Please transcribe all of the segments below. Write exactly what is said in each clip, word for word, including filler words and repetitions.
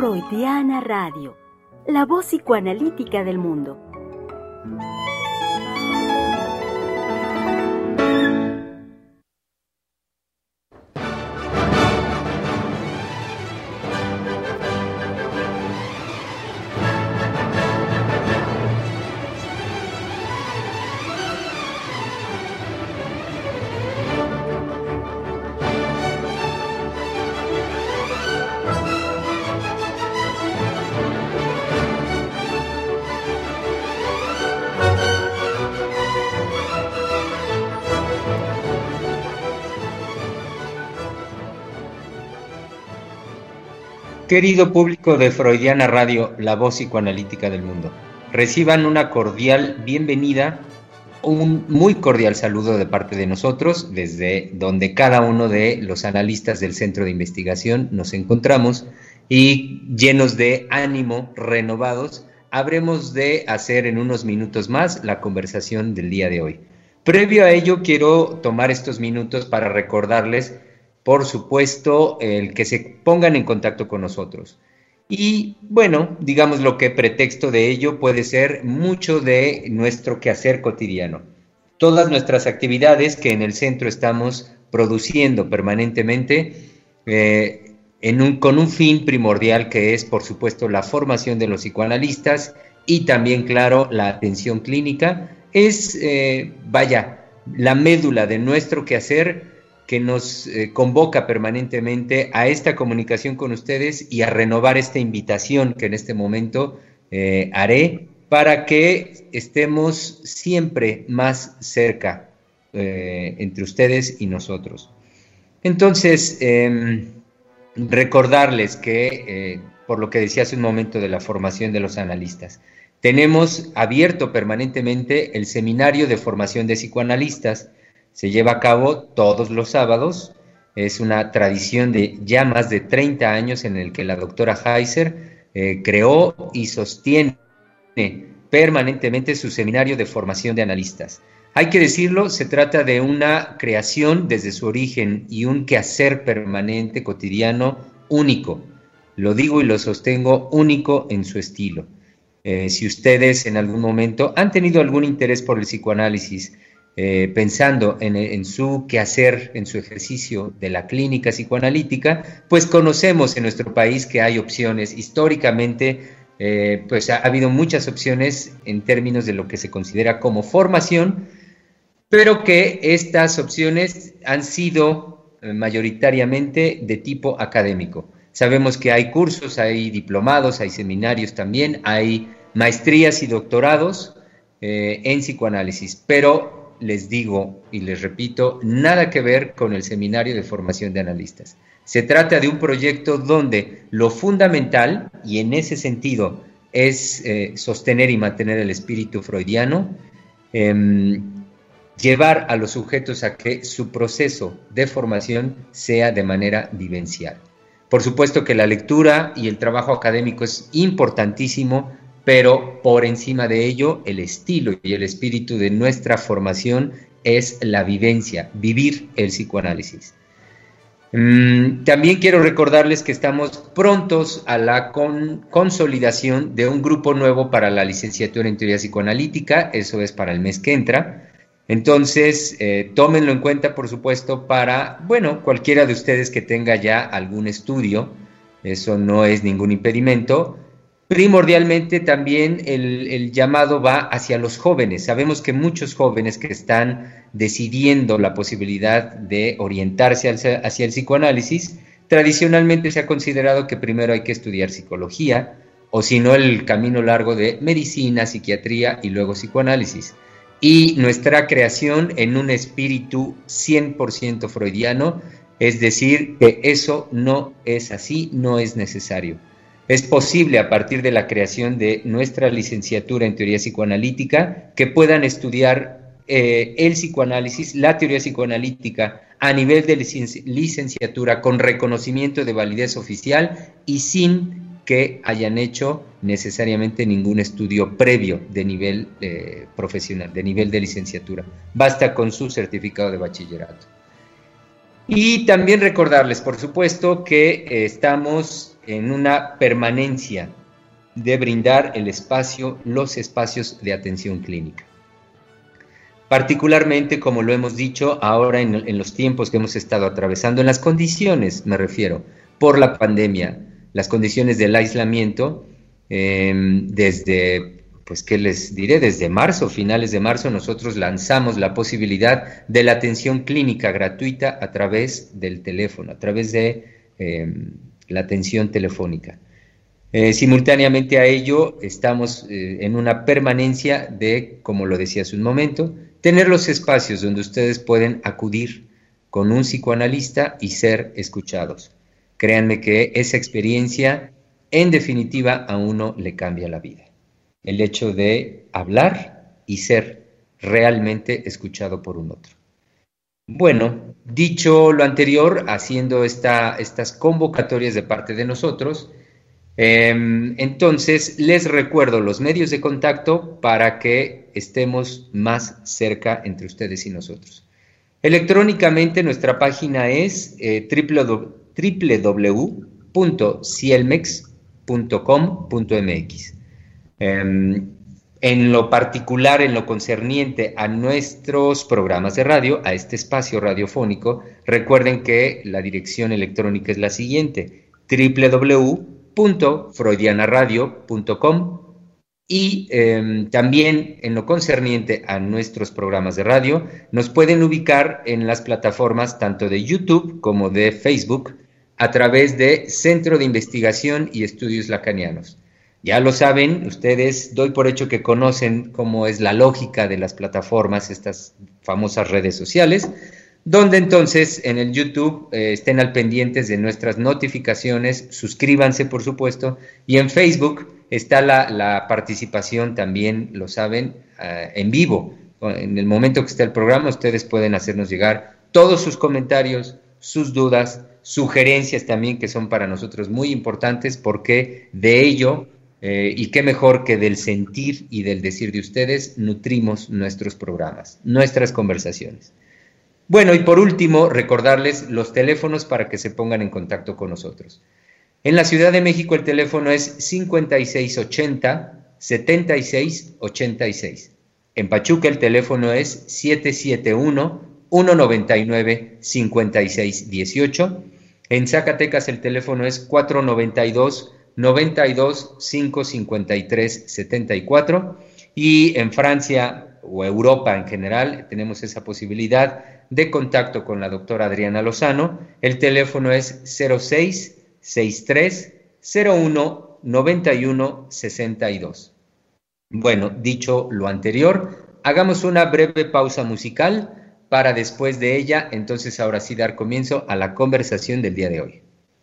Freudiana Radio, la voz psicoanalítica del mundo. Querido público de Freudiana Radio, la voz psicoanalítica del mundo, reciban una cordial bienvenida, un muy cordial saludo de parte de nosotros, desde donde cada uno de los analistas del Centro de Investigación nos encontramos y llenos de ánimo, renovados, habremos de hacer en unos minutos más la conversación del día de hoy. Previo a ello, quiero tomar estos minutos para recordarles, por supuesto, el que se pongan en contacto con nosotros. Y bueno, digamos lo que pretexto de ello puede ser mucho de nuestro quehacer cotidiano. Todas nuestras actividades que en el centro estamos produciendo permanentemente eh, en un, con un fin primordial que es, por supuesto, la formación de los psicoanalistas y también, claro, la atención clínica, es, eh, vaya, la médula de nuestro quehacer que nos eh, convoca permanentemente a esta comunicación con ustedes y a renovar esta invitación que en este momento eh, haré para que estemos siempre más cerca eh, entre ustedes y nosotros. Entonces, eh, recordarles que, eh, por lo que decía hace un momento de la formación de los analistas, tenemos abierto permanentemente el seminario de formación de psicoanalistas. Se lleva a cabo todos los sábados, es una tradición de ya más de treinta años en el que la doctora Heiser eh, creó y sostiene permanentemente su seminario de formación de analistas. Hay que decirlo, se trata de una creación desde su origen y un quehacer permanente, cotidiano, único. Lo digo y lo sostengo, único en su estilo. Eh, si ustedes en algún momento han tenido algún interés por el psicoanálisis, Eh, pensando en, en su quehacer, en su ejercicio de la clínica psicoanalítica, pues conocemos en nuestro país que hay opciones. Históricamente, eh, pues ha, ha habido muchas opciones en términos de lo que se considera como formación, pero que estas opciones han sido eh, mayoritariamente de tipo académico. Sabemos que hay cursos, hay diplomados, hay seminarios también, hay maestrías y doctorados eh, en psicoanálisis, pero les digo y les repito, nada que ver con el seminario de formación de analistas. Se trata de un proyecto donde lo fundamental, y en ese sentido, es eh, sostener y mantener el espíritu freudiano, eh, llevar a los sujetos a que su proceso de formación sea de manera vivencial. Por supuesto que la lectura y el trabajo académico es importantísimo, pero por encima de ello, el estilo y el espíritu de nuestra formación es la vivencia, vivir el psicoanálisis. Mm, también quiero recordarles que estamos prontos a la con, consolidación de un grupo nuevo para la licenciatura en teoría psicoanalítica, eso es para el mes que entra. Entonces, eh, tómenlo en cuenta, por supuesto, para, bueno, cualquiera de ustedes que tenga ya algún estudio, eso no es ningún impedimento. Primordialmente también el, el llamado va hacia los jóvenes. Sabemos que muchos jóvenes que están decidiendo la posibilidad de orientarse hacia, hacia el psicoanálisis, tradicionalmente se ha considerado que primero hay que estudiar psicología, o si no el camino largo de medicina, psiquiatría y luego psicoanálisis. Y nuestra creación en un espíritu cien por ciento freudiano, es decir, que eso no es así, no es necesario. Es posible, a partir de la creación de nuestra licenciatura en teoría psicoanalítica, que puedan estudiar eh, el psicoanálisis, la teoría psicoanalítica, a nivel de licenci- licenciatura, con reconocimiento de validez oficial y sin que hayan hecho necesariamente ningún estudio previo de nivel eh, profesional, de nivel de licenciatura. Basta con su certificado de bachillerato. Y también recordarles, por supuesto, que eh, estamos en una permanencia de brindar el espacio, los espacios de atención clínica. Particularmente, como lo hemos dicho, ahora en, en los tiempos que hemos estado atravesando, en las condiciones, me refiero, por la pandemia, las condiciones del aislamiento, eh, desde, pues, ¿qué les diré? Desde marzo, finales de marzo, nosotros lanzamos la posibilidad de la atención clínica gratuita a través del teléfono, a través de eh, la atención telefónica. Eh, simultáneamente a ello, estamos eh, en una permanencia de, como lo decía hace un momento, tener los espacios donde ustedes pueden acudir con un psicoanalista y ser escuchados. Créanme que esa experiencia, en definitiva, a uno le cambia la vida. El hecho de hablar y ser realmente escuchado por un otro. Bueno, dicho lo anterior, haciendo esta, estas convocatorias de parte de nosotros, eh, entonces les recuerdo los medios de contacto para que estemos más cerca entre ustedes y nosotros. Electrónicamente nuestra página es eh, w w w punto cielmex punto com punto m x. Eh, en lo particular, en lo concerniente a nuestros programas de radio, a este espacio radiofónico, recuerden que la dirección electrónica es la siguiente: w w w punto freudiana radio punto com. Y eh, también en lo concerniente a nuestros programas de radio, nos pueden ubicar en las plataformas tanto de YouTube como de Facebook a través de Centro de Investigación y Estudios Lacanianos. Ya lo saben, ustedes, doy por hecho que conocen cómo es la lógica de las plataformas, estas famosas redes sociales, donde entonces en el YouTube eh, estén al pendientes de nuestras notificaciones, suscríbanse por supuesto, y en Facebook está la, la participación también, lo saben, uh, en vivo. En el momento que está el programa, ustedes pueden hacernos llegar todos sus comentarios, sus dudas, sugerencias también, que son para nosotros muy importantes, porque de ello, eh, y qué mejor que del sentir y del decir de ustedes, nutrimos nuestros programas, nuestras conversaciones. Bueno, y por último, recordarles los teléfonos para que se pongan en contacto con nosotros. En la Ciudad de México el teléfono es cincuenta y seis ochenta, setenta y seis ochenta y seis. En Pachuca el teléfono es siete siete uno, uno nueve nueve, cinco seis uno ocho. En Zacatecas el teléfono es cuatro nueve dos, nueve dos, cinco cinco tres, siete cuatro. Y en Francia o Europa en general tenemos esa posibilidad de contacto con la doctora Adriana Lozano. El teléfono es cero seis sesenta y tres, cero uno, noventa y uno, sesenta y dos. Bueno, dicho lo anterior, hagamos una breve pausa musical para después de ella, entonces ahora sí dar comienzo a la conversación del día de hoy.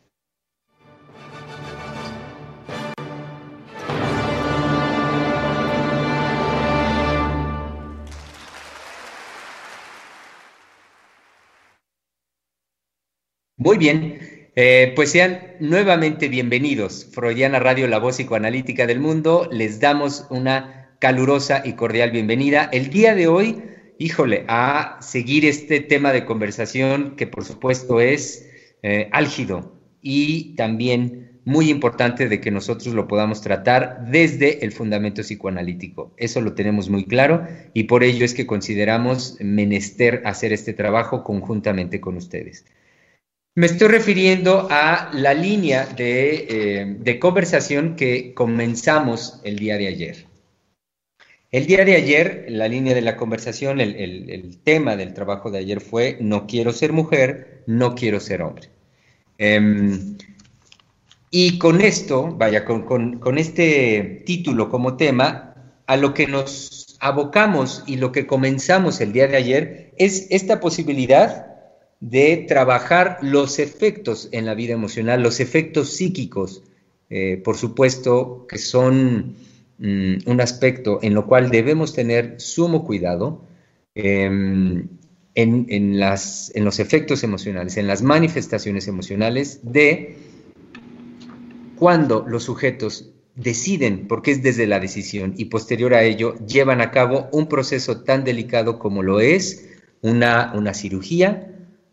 Muy bien. Eh, pues sean nuevamente bienvenidos. Freudiana Radio, la voz psicoanalítica del mundo. Les damos una calurosa y cordial bienvenida. El día de hoy, híjole, a seguir este tema de conversación que por supuesto es eh, álgido y también muy importante de que nosotros lo podamos tratar desde el fundamento psicoanalítico. Eso lo tenemos muy claro y por ello es que consideramos menester hacer este trabajo conjuntamente con ustedes. Me estoy refiriendo a la línea de, eh, de conversación que comenzamos el día de ayer. El día de ayer, la línea de la conversación, el, el, el tema del trabajo de ayer fue no quiero ser mujer, no quiero ser hombre. Eh, y con esto, vaya, con, con, con este título como tema, a lo que nos abocamos y lo que comenzamos el día de ayer es esta posibilidad de trabajar los efectos en la vida emocional, los efectos psíquicos, eh, por supuesto que son mm, un aspecto en lo cual debemos tener sumo cuidado eh, en, en, las, en los efectos emocionales, en las manifestaciones emocionales de cuando los sujetos deciden, porque es desde la decisión y posterior a ello llevan a cabo un proceso tan delicado como lo es una, una cirugía,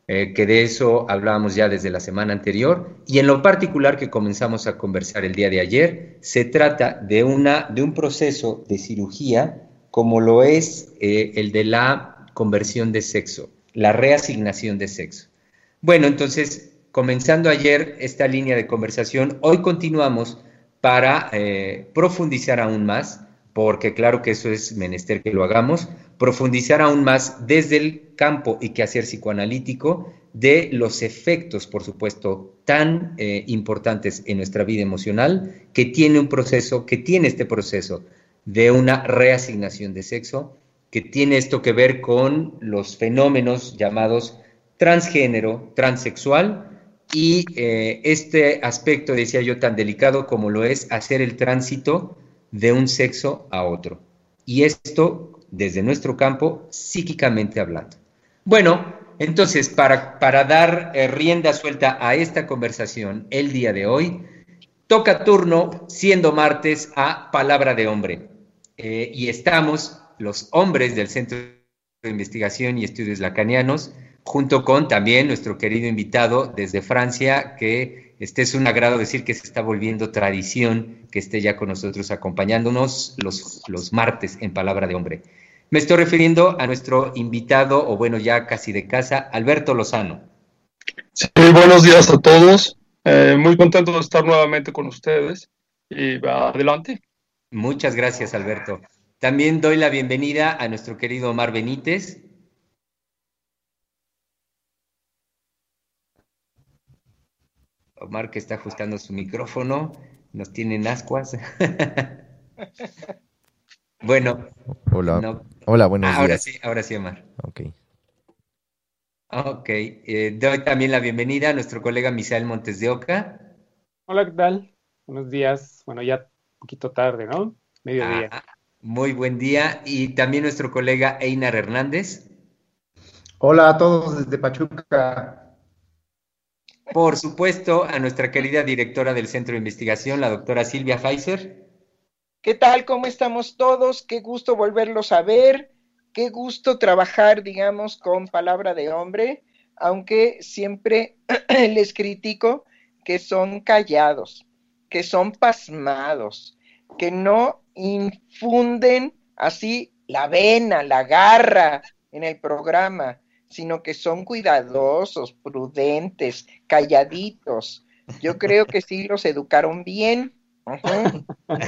eh, que de eso hablábamos ya desde la semana anterior, y en lo particular que comenzamos a conversar el día de ayer, se trata de, una, de un proceso de cirugía como lo es eh, el de la conversión de sexo, la reasignación de sexo. Bueno, entonces, comenzando ayer esta línea de conversación, hoy continuamos para eh, profundizar aún más, porque claro que eso es menester que lo hagamos, profundizar aún más desde el campo y quehacer psicoanalítico de los efectos, por supuesto, tan eh, importantes en nuestra vida emocional, que tiene un proceso, que tiene este proceso de una reasignación de sexo, que tiene esto que ver con los fenómenos llamados transgénero, transexual, y eh, este aspecto, decía yo, tan delicado como lo es hacer el tránsito de un sexo a otro. Y esto desde nuestro campo, psíquicamente hablando. Bueno, entonces, para, para dar eh, rienda suelta a esta conversación el día de hoy, toca turno, siendo martes, a Palabra de Hombre. Eh, y estamos los hombres del Centro de Investigación y Estudios Lacanianos, junto con también nuestro querido invitado desde Francia, que este es un agrado decir que se está volviendo tradición que esté ya con nosotros acompañándonos los, los martes en Palabra de Hombre. Me estoy refiriendo a nuestro invitado, o bueno, ya casi de casa, Alberto Lozano. Sí, buenos días a todos. Eh, muy contento de estar nuevamente con ustedes. Y va adelante. Muchas gracias, Alberto. También doy la bienvenida a nuestro querido Omar Benítez. Omar, que está ajustando su micrófono, nos tiene en ascuas. Bueno. Hola. No. Hola, buenos ah, ahora días. Sí, ahora sí, Omar. Ok. Ok. Eh, doy también la bienvenida a nuestro colega Misael Montes de Oca. Hola, ¿qué tal? Buenos días. Bueno, ya un poquito tarde, ¿no? Mediodía. Ah, muy buen día. Y también nuestro colega Einar Hernández. Hola a todos desde Pachuca. Por supuesto, a nuestra querida directora del Centro de Investigación, la doctora Silvia Pfizer. ¿Qué tal? ¿Cómo estamos todos? Qué gusto volverlos a ver. Qué gusto trabajar, digamos, con Palabra de Hombre, aunque siempre les critico que son callados, que son pasmados, que no infunden así la vena, la garra en el programa, sino que son cuidadosos, prudentes, calladitos. Yo creo que sí los educaron bien. Uh-huh.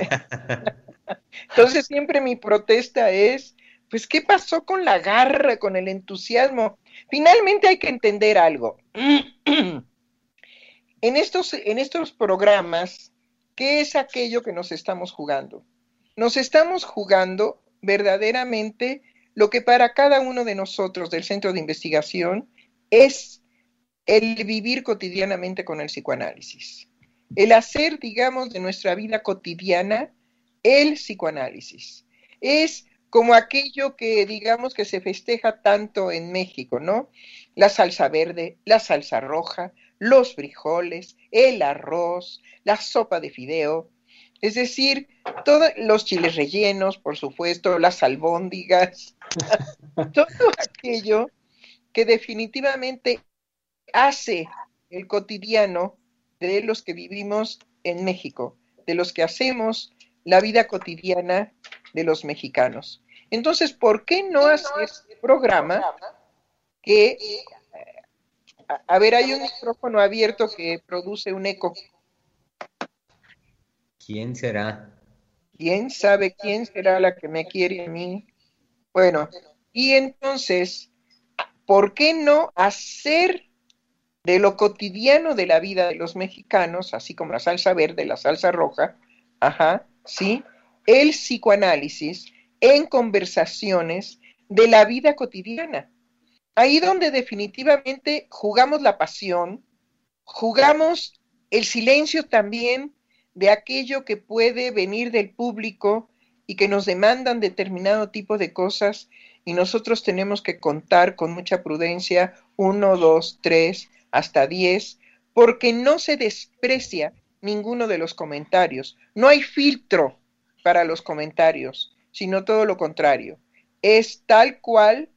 Entonces siempre mi protesta es, pues, ¿qué pasó con la garra, con el entusiasmo? Finalmente hay que entender algo. En estos, en estos programas, ¿qué es aquello que nos estamos jugando? Nos estamos jugando verdaderamente lo que para cada uno de nosotros del centro de investigación es el vivir cotidianamente con el psicoanálisis. El hacer, digamos, de nuestra vida cotidiana el psicoanálisis. Es como aquello que, digamos, que se festeja tanto en México, ¿no? La salsa verde, la salsa roja, los frijoles, el arroz, la sopa de fideo, es decir, todos los chiles rellenos, por supuesto, las albóndigas, todo aquello que definitivamente hace el cotidiano de los que vivimos en México, de los que hacemos la vida cotidiana de los mexicanos. Entonces, ¿por qué no hacer este programa que, a, a ver, hay un micrófono abierto que produce un eco? ¿Quién será? ¿Quién sabe quién será la que me quiere a mí? Bueno, y entonces, ¿por qué no hacer de lo cotidiano de la vida de los mexicanos, así como la salsa verde, la salsa roja, ajá, sí, el psicoanálisis en conversaciones de la vida cotidiana? Ahí donde definitivamente jugamos la pasión, jugamos el silencio también de aquello que puede venir del público y que nos demandan determinado tipo de cosas y nosotros tenemos que contar con mucha prudencia, uno, dos, tres, hasta diez, porque no se desprecia ninguno de los comentarios. No hay filtro para los comentarios, sino todo lo contrario. Es tal cual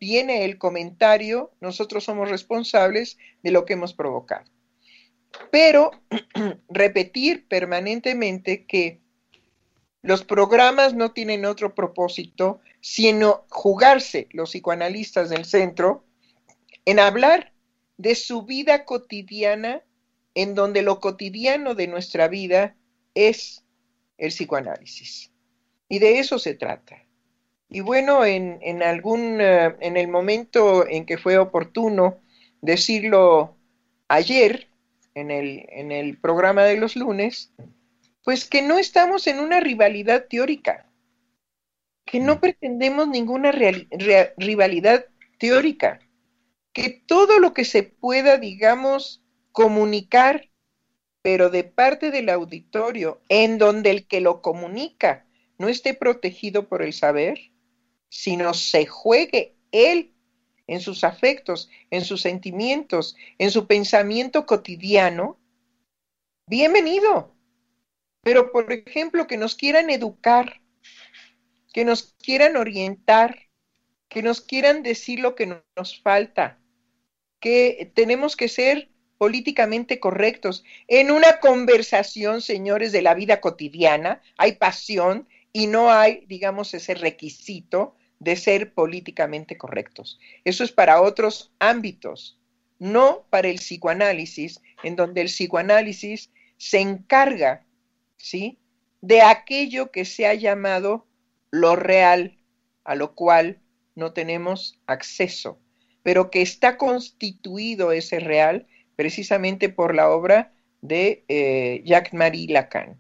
viene el comentario, nosotros somos responsables de lo que hemos provocado. Pero repetir permanentemente que los programas no tienen otro propósito sino jugarse los psicoanalistas del centro en hablar de su vida cotidiana, en donde lo cotidiano de nuestra vida es el psicoanálisis. Y de eso se trata. Y bueno, en, en algún, uh, en el momento en que fue oportuno decirlo ayer, en el, en el programa de los lunes, pues que no estamos en una rivalidad teórica, que no pretendemos ninguna real, re, rivalidad teórica, que todo lo que se pueda, digamos, comunicar, pero de parte del auditorio, en donde el que lo comunica no esté protegido por el saber, sino se juegue él en sus afectos, en sus sentimientos, en su pensamiento cotidiano, bienvenido. Pero, por ejemplo, que nos quieran educar, que nos quieran orientar, que nos quieran decir lo que nos falta, que tenemos que ser políticamente correctos. En una conversación, señores, de la vida cotidiana, hay pasión y no hay, digamos, ese requisito de ser políticamente correctos. Eso es para otros ámbitos, no para el psicoanálisis, en donde el psicoanálisis se encarga, ¿sí?, de aquello que se ha llamado lo real, a lo cual no tenemos acceso, pero que está constituido ese real precisamente por la obra de eh, Jacques-Marie Lacan.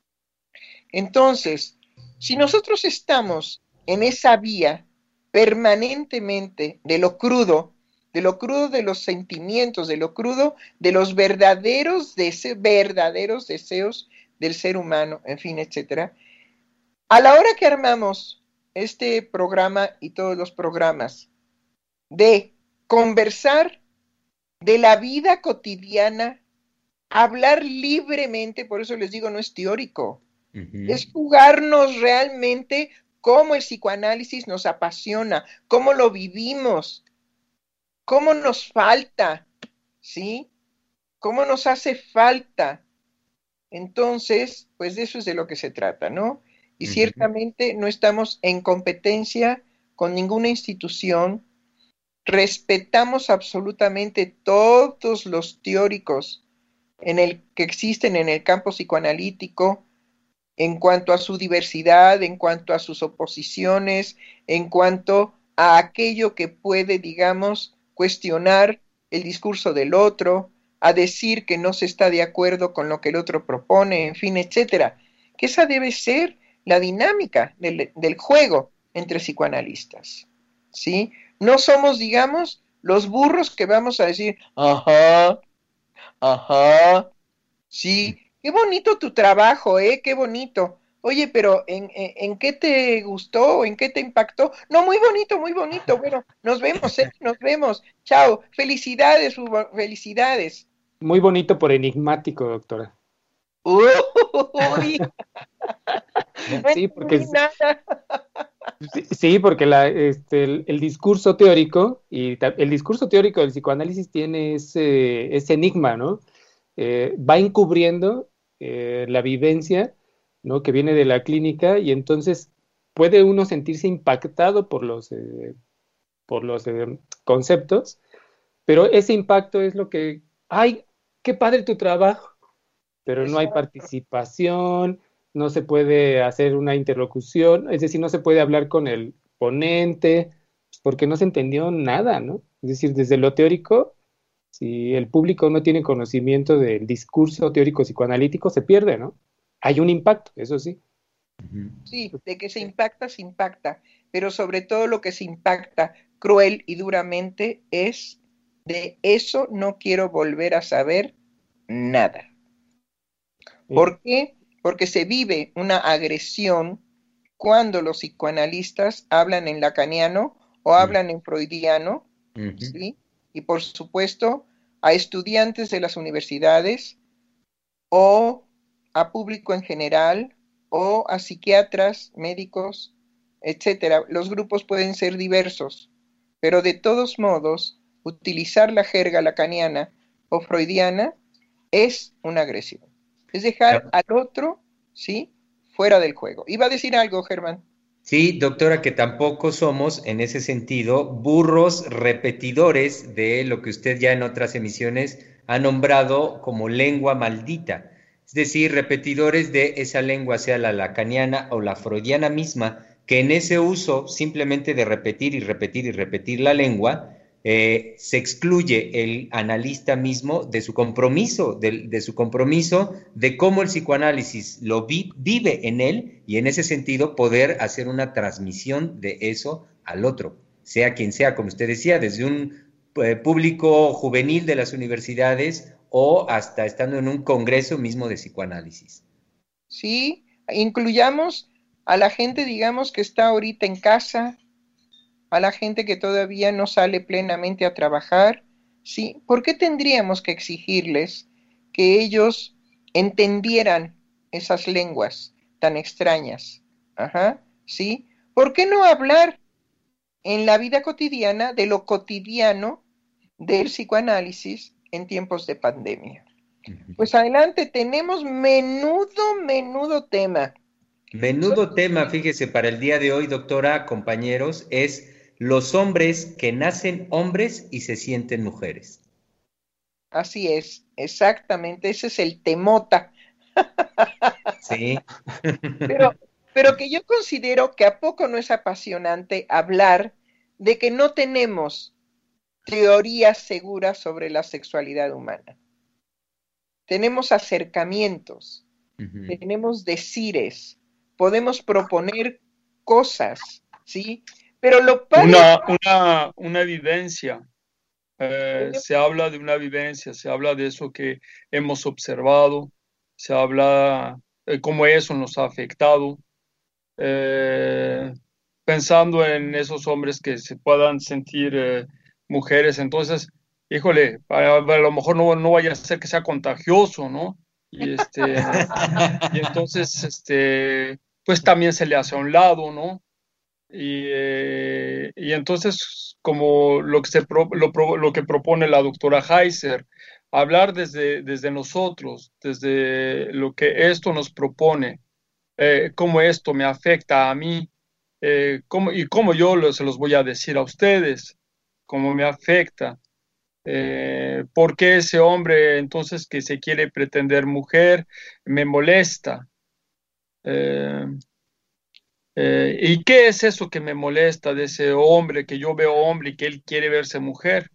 Entonces, si nosotros estamos en esa vía permanentemente de lo crudo, de lo crudo de los sentimientos, de lo crudo de los verdaderos, dese- verdaderos deseos del ser humano, en fin, etcétera, a la hora que armamos este programa y todos los programas de conversar de la vida cotidiana, hablar libremente, por eso les digo, no es teórico, uh-huh. Es jugarnos realmente cómo el psicoanálisis nos apasiona, cómo lo vivimos, cómo nos falta, ¿sí? Cómo nos hace falta. Entonces, pues de eso es de lo que se trata, ¿no? Y uh-huh. Ciertamente no estamos en competencia con ninguna institución. Respetamos absolutamente todos los teóricos en el que existen en el campo psicoanalítico, en cuanto a su diversidad, en cuanto a sus oposiciones, en cuanto a aquello que puede, digamos, cuestionar el discurso del otro, a decir que no se está de acuerdo con lo que el otro propone, en fin, etcétera. Que esa debe ser la dinámica del, del juego entre psicoanalistas, ¿sí? No somos, digamos, los burros que vamos a decir, ajá, ajá, sí, qué bonito tu trabajo, ¿eh? Qué bonito. Oye, pero ¿en, en, ¿en qué te gustó? ¿En qué te impactó? No, muy bonito, muy bonito. Bueno, nos vemos, ¿eh? Nos vemos. Chao. Felicidades, Hugo, felicidades. Muy bonito por enigmático, doctora. Uy. No sí, porque nada. Sí, porque la, este, el, el discurso teórico y el discurso teórico del psicoanálisis tiene ese, ese enigma, ¿no? Eh, va encubriendo eh, la vivencia, ¿no?, que viene de la clínica, y entonces puede uno sentirse impactado por los, eh, por los eh, conceptos, pero ese impacto es lo que, ¡ay, qué padre tu trabajo! Pero no hay participación, no se puede hacer una interlocución, es decir, no se puede hablar con el ponente, porque no se entendió nada, ¿no? Es decir, desde lo teórico, si el público no tiene conocimiento del discurso teórico psicoanalítico, se pierde, ¿no? Hay un impacto, eso sí. Sí, de que se impacta, se impacta, pero sobre todo lo que se impacta cruel y duramente es de eso no quiero volver a saber nada. ¿Por qué? Porque se vive una agresión cuando los psicoanalistas hablan en lacaniano o hablan en freudiano, uh-huh. ¿sí? Y por supuesto a estudiantes de las universidades o a público en general o a psiquiatras, médicos, etcétera. Los grupos pueden ser diversos, pero de todos modos, utilizar la jerga lacaniana o freudiana es una agresión. Es dejar al otro, ¿sí?, fuera del juego. ¿Iba a decir algo, Germán? Sí, doctora, que tampoco somos, en ese sentido, burros repetidores de lo que usted ya en otras emisiones ha nombrado como lengua maldita. Es decir, repetidores de esa lengua, sea la lacaniana o la freudiana misma, que en ese uso simplemente de repetir y repetir y repetir la lengua, eh, se excluye el analista mismo de su compromiso, de, de su compromiso de cómo el psicoanálisis lo vi, vive en él, y en ese sentido poder hacer una transmisión de eso al otro, sea quien sea, como usted decía, desde un eh, público juvenil de las universidades o hasta estando en un congreso mismo de psicoanálisis. Sí, incluyamos a la gente, digamos, que está ahorita en casa, a la gente que todavía no sale plenamente a trabajar, ¿sí? ¿Por qué tendríamos que exigirles que ellos entendieran esas lenguas tan extrañas? Ajá, ¿sí? ¿Por qué no hablar en la vida cotidiana de lo cotidiano del psicoanálisis en tiempos de pandemia? Pues adelante, tenemos menudo, menudo tema. Menudo tema, fíjese, para el día de hoy, doctora, compañeros, es los hombres que nacen hombres y se sienten mujeres. Así es, exactamente, ese es el temota. Sí. Pero, pero que yo considero que a poco no es apasionante hablar de que no tenemos teorías seguras sobre la sexualidad humana. Tenemos acercamientos, uh-huh. tenemos decires, podemos proponer cosas, ¿sí? Pero lo padre... Una, una, una vivencia, eh, se habla de una vivencia, se habla de eso que hemos observado, se habla de cómo eso nos ha afectado, eh, pensando en esos hombres que se puedan sentir eh, mujeres. Entonces, híjole, a, a lo mejor no, no vaya a ser que sea contagioso, ¿no? Y, este, y entonces, este, pues también se le hace a un lado, ¿no? Y, eh, y entonces, como lo que, se pro, lo, lo que propone la doctora Heiser, hablar desde, desde nosotros, desde lo que esto nos propone, eh, cómo esto me afecta a mí, eh, cómo, y cómo yo lo, se los voy a decir a ustedes, cómo me afecta. Eh, ¿Por qué ese hombre entonces que se quiere pretender mujer me molesta? Eh, Eh, ¿Y qué es eso que me molesta de ese hombre, que yo veo hombre y que él quiere verse mujer?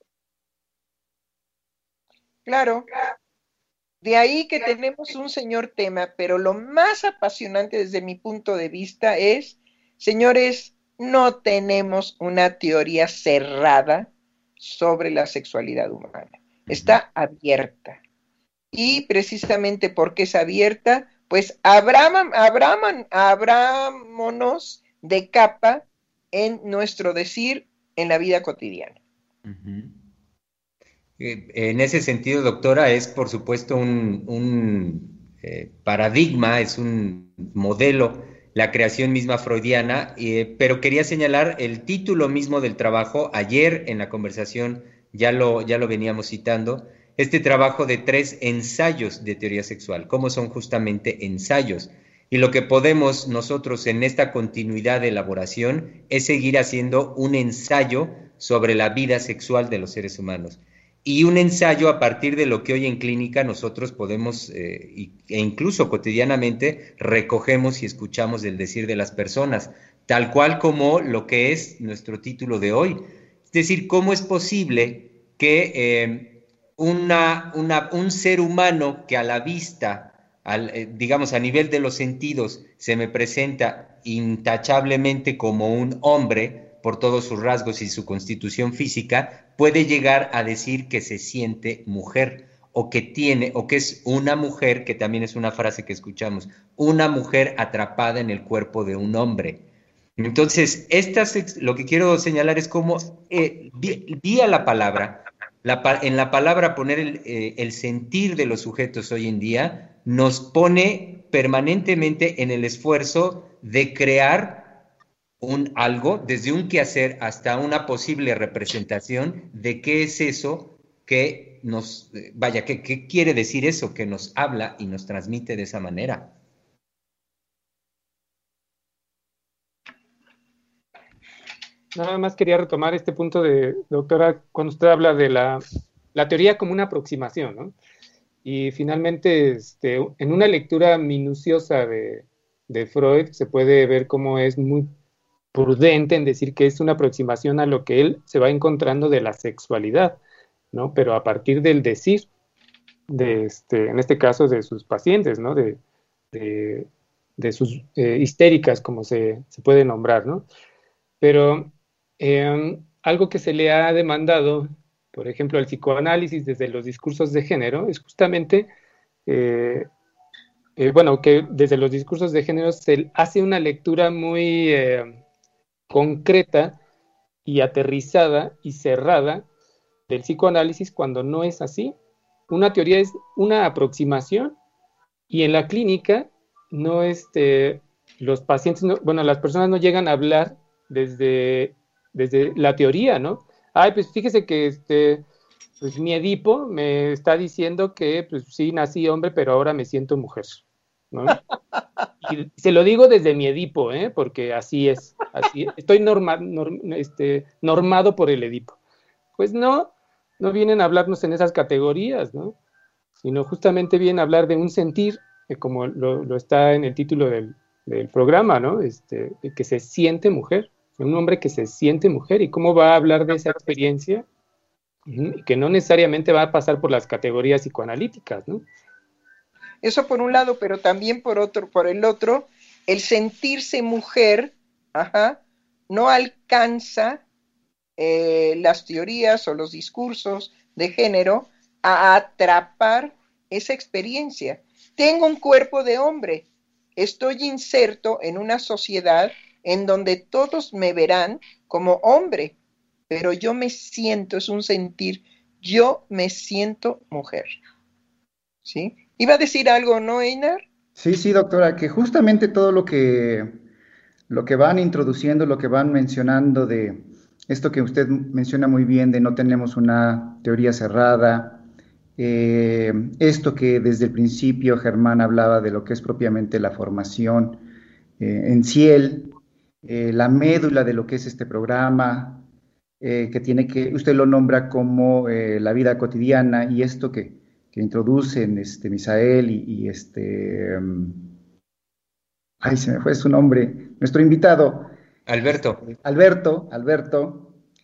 Claro, de ahí que tenemos un señor tema, pero lo más apasionante desde mi punto de vista es, señores, no tenemos una teoría cerrada sobre la sexualidad humana. Está abierta. Y precisamente porque es abierta, pues abrama, abrama, abrámonos de capa en nuestro decir en la vida cotidiana. Uh-huh. En ese sentido, doctora, es por supuesto un, un eh, paradigma, es un modelo, la creación misma freudiana, eh, pero quería señalar el título mismo del trabajo. Ayer en la conversación ya lo, ya lo veníamos citando, este trabajo de tres ensayos de teoría sexual, cómo son justamente ensayos. Y lo que podemos nosotros en esta continuidad de elaboración es seguir haciendo un ensayo sobre la vida sexual de los seres humanos. Y un ensayo a partir de lo que hoy en clínica nosotros podemos, eh, e incluso cotidianamente, recogemos y escuchamos del decir de las personas, tal cual como lo que es nuestro título de hoy. Es decir, ¿cómo es posible que eh, una, una, un ser humano que a la vista, al, eh, digamos a nivel de los sentidos, se me presenta intachablemente como un hombre, por todos sus rasgos y su constitución física, puede llegar a decir que se siente mujer o que tiene, o que es una mujer, que también es una frase que escuchamos, una mujer atrapada en el cuerpo de un hombre? Entonces, estas, lo que quiero señalar es cómo eh, vía la palabra, la, en la palabra poner el, eh, el sentir de los sujetos hoy en día, nos pone permanentemente en el esfuerzo de crear un algo, desde un quehacer hasta una posible representación de qué es eso que nos, vaya, qué, qué quiere decir eso que nos habla y nos transmite de esa manera. Nada más quería retomar este punto de, doctora, cuando usted habla de la, la teoría como una aproximación, ¿no? Y finalmente, este, en una lectura minuciosa de, de Freud, se puede ver cómo es muy prudente en decir que es una aproximación a lo que él se va encontrando de la sexualidad, ¿no? Pero a partir del decir, de este, en este caso de sus pacientes, ¿no? De, de, de sus eh, histéricas, como se, se puede nombrar, ¿no? Pero eh, algo que se le ha demandado, por ejemplo, al psicoanálisis desde los discursos de género, es justamente, eh, eh, bueno, que desde los discursos de género se hace una lectura muy eh, concreta y aterrizada y cerrada del psicoanálisis cuando no es así. Una teoría es una aproximación y en la clínica no este, los pacientes, no, bueno, las personas no llegan a hablar desde, desde la teoría, ¿no? Ay, pues fíjese que este, pues mi Edipo me está diciendo que pues sí, nací hombre, pero ahora me siento mujer, ¿no? Y se lo digo desde mi Edipo, ¿eh? Porque así es, así es. Estoy norma, norm, este, normado por el Edipo. Pues no, no vienen a hablarnos en esas categorías, ¿no? Sino justamente vienen a hablar de un sentir, eh, como lo, lo está en el título del, del programa, ¿no? Este, que se siente mujer, un hombre que se siente mujer, y cómo va a hablar de esa experiencia, uh-huh, que no necesariamente va a pasar por las categorías psicoanalíticas, ¿no? Eso por un lado, pero también por otro, por el otro, el sentirse mujer, ajá, no alcanza eh, las teorías o los discursos de género a atrapar esa experiencia. Tengo un cuerpo de hombre, estoy inserto en una sociedad en donde todos me verán como hombre, pero yo me siento, es un sentir, yo me siento mujer. ¿Sí? ¿Iba a decir algo, no, Einar? Sí, sí, doctora, que justamente todo lo que, lo que van introduciendo, lo que van mencionando de esto que usted menciona muy bien, de no tenemos una teoría cerrada, eh, esto que desde el principio Germán hablaba de lo que es propiamente la formación eh, en Ciel, eh, la médula de lo que es este programa, eh, que tiene que, usted lo nombra como eh, la vida cotidiana, y esto que, que introducen este, Misael y, y este, um, ay, se me fue su nombre, nuestro invitado. Alberto. Este, Alberto, Alberto.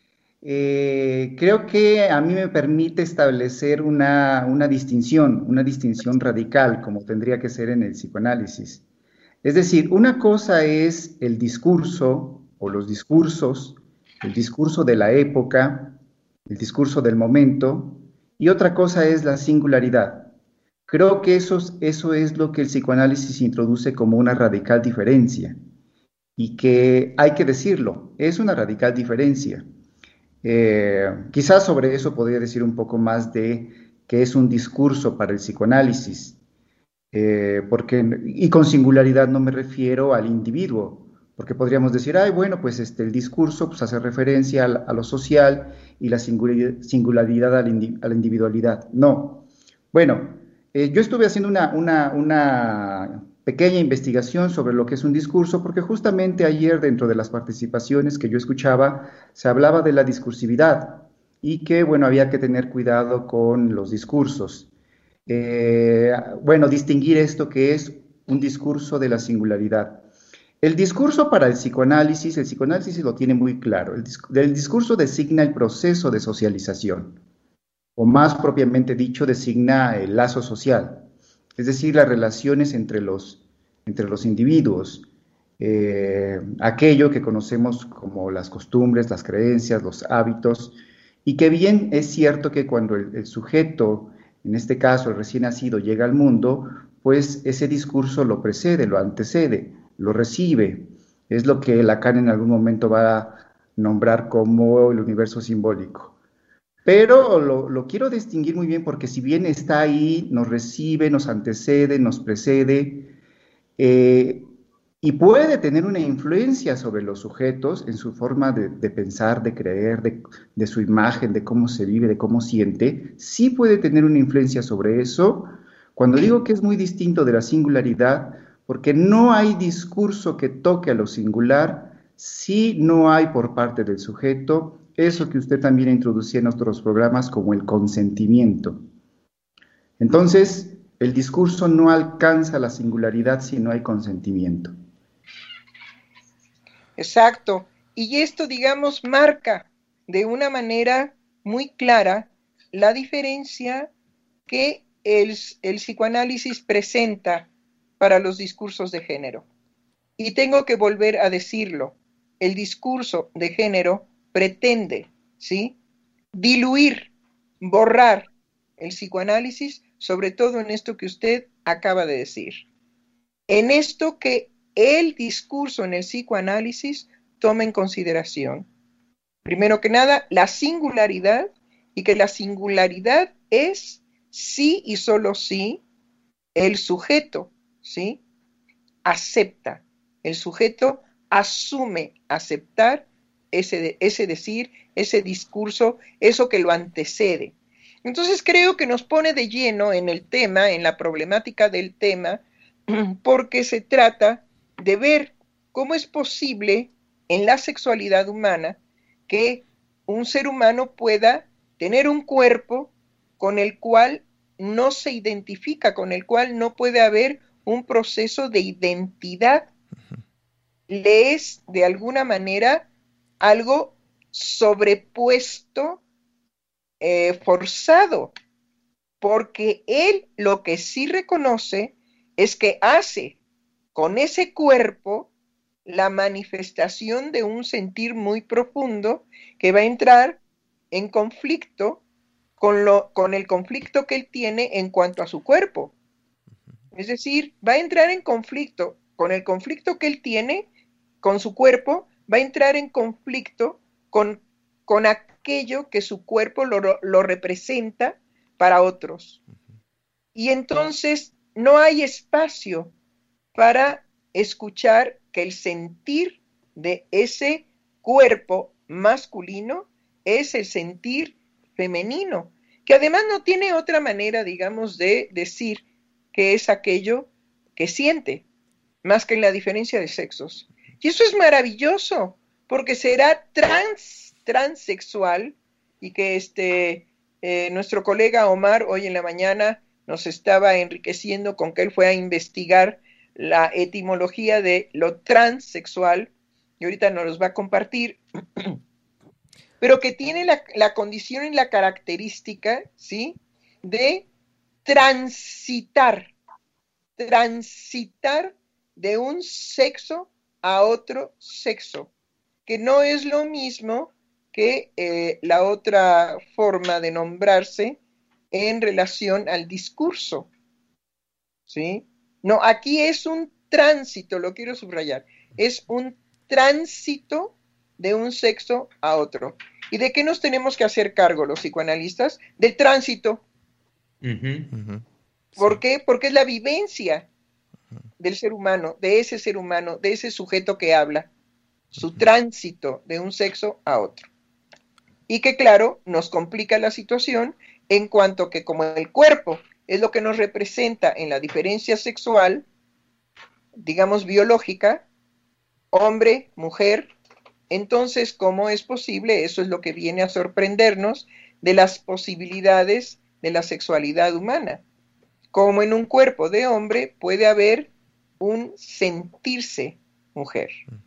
Eh, creo que a mí me permite establecer una, una distinción, una distinción radical, como tendría que ser en el psicoanálisis. Es decir, una cosa es el discurso o los discursos, el discurso de la época, el discurso del momento, y otra cosa es la singularidad. Creo que eso, eso es lo que el psicoanálisis introduce como una radical diferencia, y que hay que decirlo, es una radical diferencia. Eh, quizás sobre eso podría decir un poco más de qué es un discurso para el psicoanálisis, eh, porque, y con singularidad no me refiero al individuo, porque podríamos decir, ay, bueno, pues este, el discurso pues, hace referencia a, la, a lo social y la singularidad a la, indi, a la individualidad. No. Bueno, eh, yo estuve haciendo una, una, una pequeña investigación sobre lo que es un discurso, porque justamente ayer dentro de las participaciones que yo escuchaba se hablaba de la discursividad y que, bueno, había que tener cuidado con los discursos. Eh, bueno, distinguir esto que es un discurso de la singularidad. El discurso para el psicoanálisis, el psicoanálisis lo tiene muy claro. El, disc el discurso designa el proceso de socialización, o más propiamente dicho, designa el lazo social, es decir, las relaciones entre los, entre los individuos, eh, aquello que conocemos como las costumbres, las creencias, los hábitos, y que bien es cierto que cuando el, el sujeto, en este caso el recién nacido, llega al mundo, pues ese discurso lo precede, lo antecede, lo recibe. Es lo que Lacan en algún momento va a nombrar como el universo simbólico. Pero lo, lo quiero distinguir muy bien porque si bien está ahí, nos recibe, nos antecede, nos precede, eh, y puede tener una influencia sobre los sujetos en su forma de, de pensar, de creer, de, de su imagen, de cómo se vive, de cómo siente, sí puede tener una influencia sobre eso. Cuando digo que es muy distinto de la singularidad, porque no hay discurso que toque a lo singular, si no hay por parte del sujeto eso que usted también introducía en otros programas como el consentimiento. Entonces, el discurso no alcanza la singularidad si no hay consentimiento. Exacto. Y esto, digamos, marca de una manera muy clara la diferencia que el, el psicoanálisis presenta para los discursos de género. Y tengo que volver a decirlo, el discurso de género pretende, ¿sí?, diluir, borrar el psicoanálisis, sobre todo en esto que usted acaba de decir. En esto que el discurso en el psicoanálisis toma en consideración, primero que nada, la singularidad, y que la singularidad es sí y solo sí el sujeto, ¿sí?, acepta, el sujeto asume aceptar ese, ese decir, ese discurso, eso que lo antecede. Entonces creo que nos pone de lleno en el tema, en la problemática del tema, porque se trata de ver cómo es posible en la sexualidad humana que un ser humano pueda tener un cuerpo con el cual no se identifica, con el cual no puede haber un proceso de identidad. Le es de alguna manera algo sobrepuesto, eh, forzado, porque él lo que sí reconoce es que hace con ese cuerpo la manifestación de un sentir muy profundo que va a entrar en conflicto con, lo, con el conflicto que él tiene en cuanto a su cuerpo. Es decir, va a entrar en conflicto con el conflicto que él tiene con su cuerpo, va a entrar en conflicto con, con aquello que su cuerpo lo, lo representa para otros. Y entonces no hay espacio para escuchar que el sentir de ese cuerpo masculino es el sentir femenino, que además no tiene otra manera, digamos, de decir que es aquello que siente, más que en la diferencia de sexos. Y eso es maravilloso, porque será trans, transexual, y que este, eh, nuestro colega Omar hoy en la mañana nos estaba enriqueciendo con que él fue a investigar la etimología de lo transexual, y ahorita nos los va a compartir, pero que tiene la, la condición y la característica, ¿sí?, de transitar, transitar de un sexo a otro sexo, que no es lo mismo que eh, la otra forma de nombrarse en relación al discurso, ¿sí? No, aquí es un tránsito, lo quiero subrayar, es un tránsito de un sexo a otro. ¿Y de qué nos tenemos que hacer cargo los psicoanalistas? Del tránsito. Uh-huh. Uh-huh. ¿Por sí. qué? Porque es la vivencia del ser humano, de ese ser humano, de ese sujeto que habla, su uh-huh. tránsito de un sexo a otro. Y que, claro, nos complica la situación en cuanto que como el cuerpo es lo que nos representa en la diferencia sexual, digamos biológica, hombre, mujer, entonces, ¿cómo es posible? Eso es lo que viene a sorprendernos de las posibilidades de la sexualidad humana. Como en un cuerpo de hombre puede haber un sentirse mujer.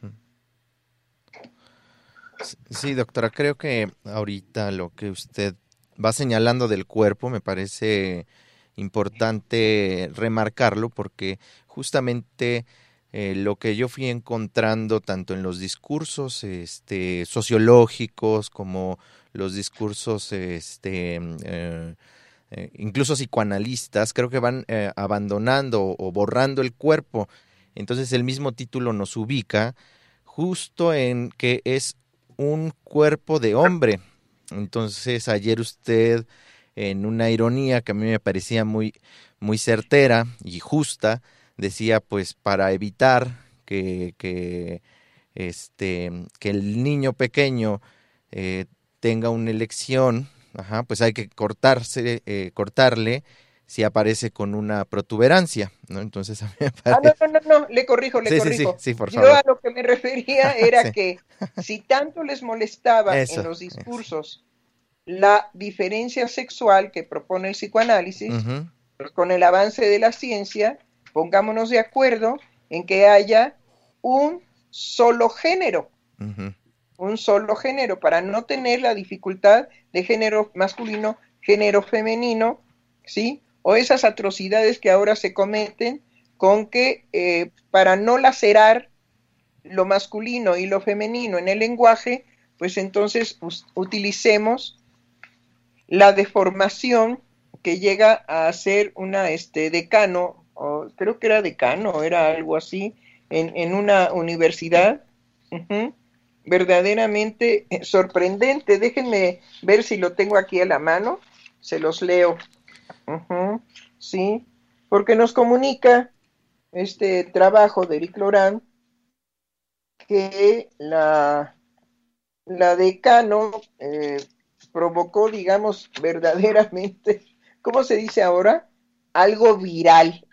Sí, doctora, creo que ahorita lo que usted va señalando del cuerpo me parece importante remarcarlo porque justamente eh, lo que yo fui encontrando tanto en los discursos este, sociológicos como los discursos este, eh, eh, incluso psicoanalistas, creo que van eh, abandonando o borrando el cuerpo. Entonces el mismo título nos ubica justo en que es un cuerpo de hombre. Entonces ayer usted, en una ironía que a mí me parecía muy, muy certera y justa, decía pues para evitar que, que, este, que el niño pequeño eh, tenga una elección, ajá, pues hay que cortarse, eh, cortarle si aparece con una protuberancia, ¿no? Entonces a mí me parece... Ah, no, no, no, no, le corrijo, le sí, corrijo. Sí, sí, sí, por Yo favor. a lo que me refería era sí. que si tanto les molestaba Eso, en los discursos eso. la diferencia sexual que propone el psicoanálisis, uh-huh. pues con el avance de la ciencia, pongámonos de acuerdo en que haya un solo género. Uh-huh. Un solo género, para no tener la dificultad de género masculino, género femenino, ¿sí? O esas atrocidades que ahora se cometen con que eh, para no lacerar lo masculino y lo femenino en el lenguaje, pues entonces us, utilicemos la deformación que llega a ser una este, decano, o creo que era decano, era algo así, en, en una universidad, uh-huh, verdaderamente sorprendente. Déjenme ver si lo tengo aquí a la mano, se los leo. Uh-huh, sí, porque nos comunica este trabajo de Eric Laurent que la, la decano eh, provocó, digamos, verdaderamente, ¿cómo se dice ahora? Algo viral.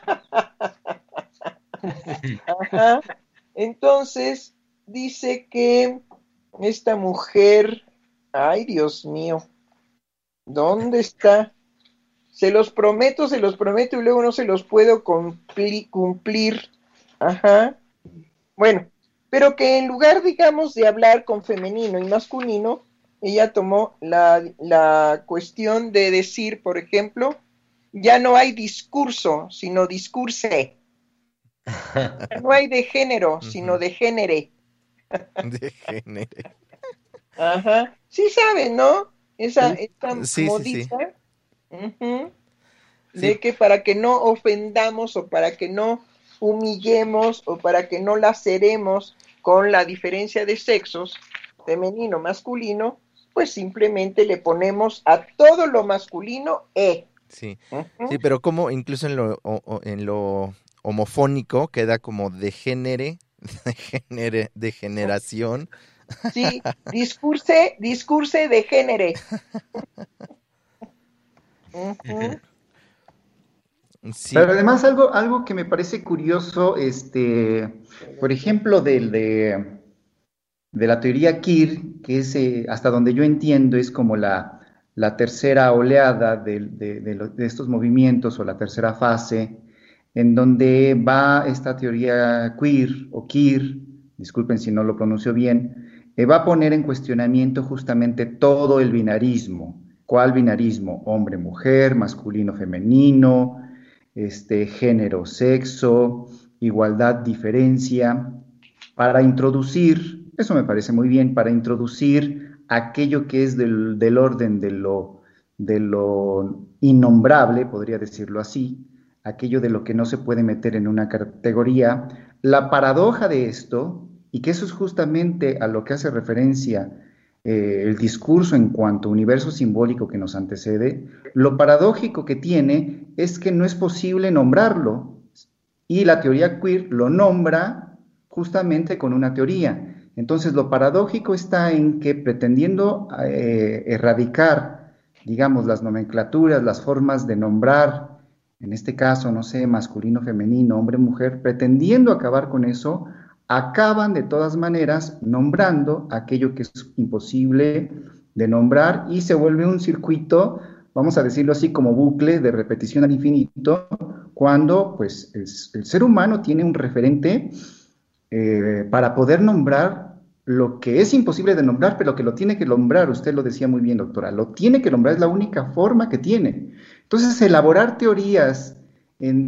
Ajá. Entonces, dice que esta mujer, ay Dios mío, ¿dónde está? Se los prometo, se los prometo y luego no se los puedo cumpli- cumplir. Ajá. Bueno, pero que en lugar, digamos, de hablar con femenino y masculino, ella tomó la, la cuestión de decir, por ejemplo, ya no hay discurso, sino discurse. No hay de género, uh-huh, sino de génere. De génere. Ajá. Sí saben, ¿no? Esa, sí. esa Sí, modista. Sí, sí. Uh-huh, de sí. Que para que no ofendamos o para que no humillemos o para que no laceremos con la diferencia de sexos, femenino, masculino, pues simplemente le ponemos a todo lo masculino E. Sí, uh-huh. Sí, pero como incluso en lo, o, o, en lo homofónico queda como degenere, degenere, degeneración. Sí, discurse, discurse de género. Uh-huh. Sí. Pero además algo, algo que me parece curioso, este, por ejemplo, del de, de la teoría queer, que es eh, hasta donde yo entiendo es como la, la tercera oleada de, de, de, lo, de estos movimientos o la tercera fase, en donde va esta teoría queer o queer, disculpen si no lo pronuncio bien, eh, va a poner en cuestionamiento justamente todo el binarismo. ¿Cuál binarismo? Hombre-mujer, masculino-femenino, este, género, sexo, igualdad, diferencia, para introducir, eso me parece muy bien, para introducir aquello que es del, del orden de lo, de lo innombrable, podría decirlo así, aquello de lo que no se puede meter en una categoría. La paradoja de esto, y que eso es justamente a lo que hace referencia eh, el discurso en cuanto a universo simbólico que nos antecede, lo paradójico que tiene es que no es posible nombrarlo, y la teoría queer lo nombra justamente con una teoría. Entonces lo paradójico está en que pretendiendo eh, erradicar, digamos, las nomenclaturas, las formas de nombrar, en este caso, no sé, masculino, femenino, hombre, mujer, pretendiendo acabar con eso, acaban de todas maneras nombrando aquello que es imposible de nombrar y se vuelve un circuito, vamos a decirlo así, como bucle de repetición al infinito, cuando pues el, el ser humano tiene un referente eh, para poder nombrar lo que es imposible de nombrar, pero que lo tiene que nombrar, usted lo decía muy bien, doctora, lo tiene que nombrar, es la única forma que tiene. Entonces, elaborar teorías en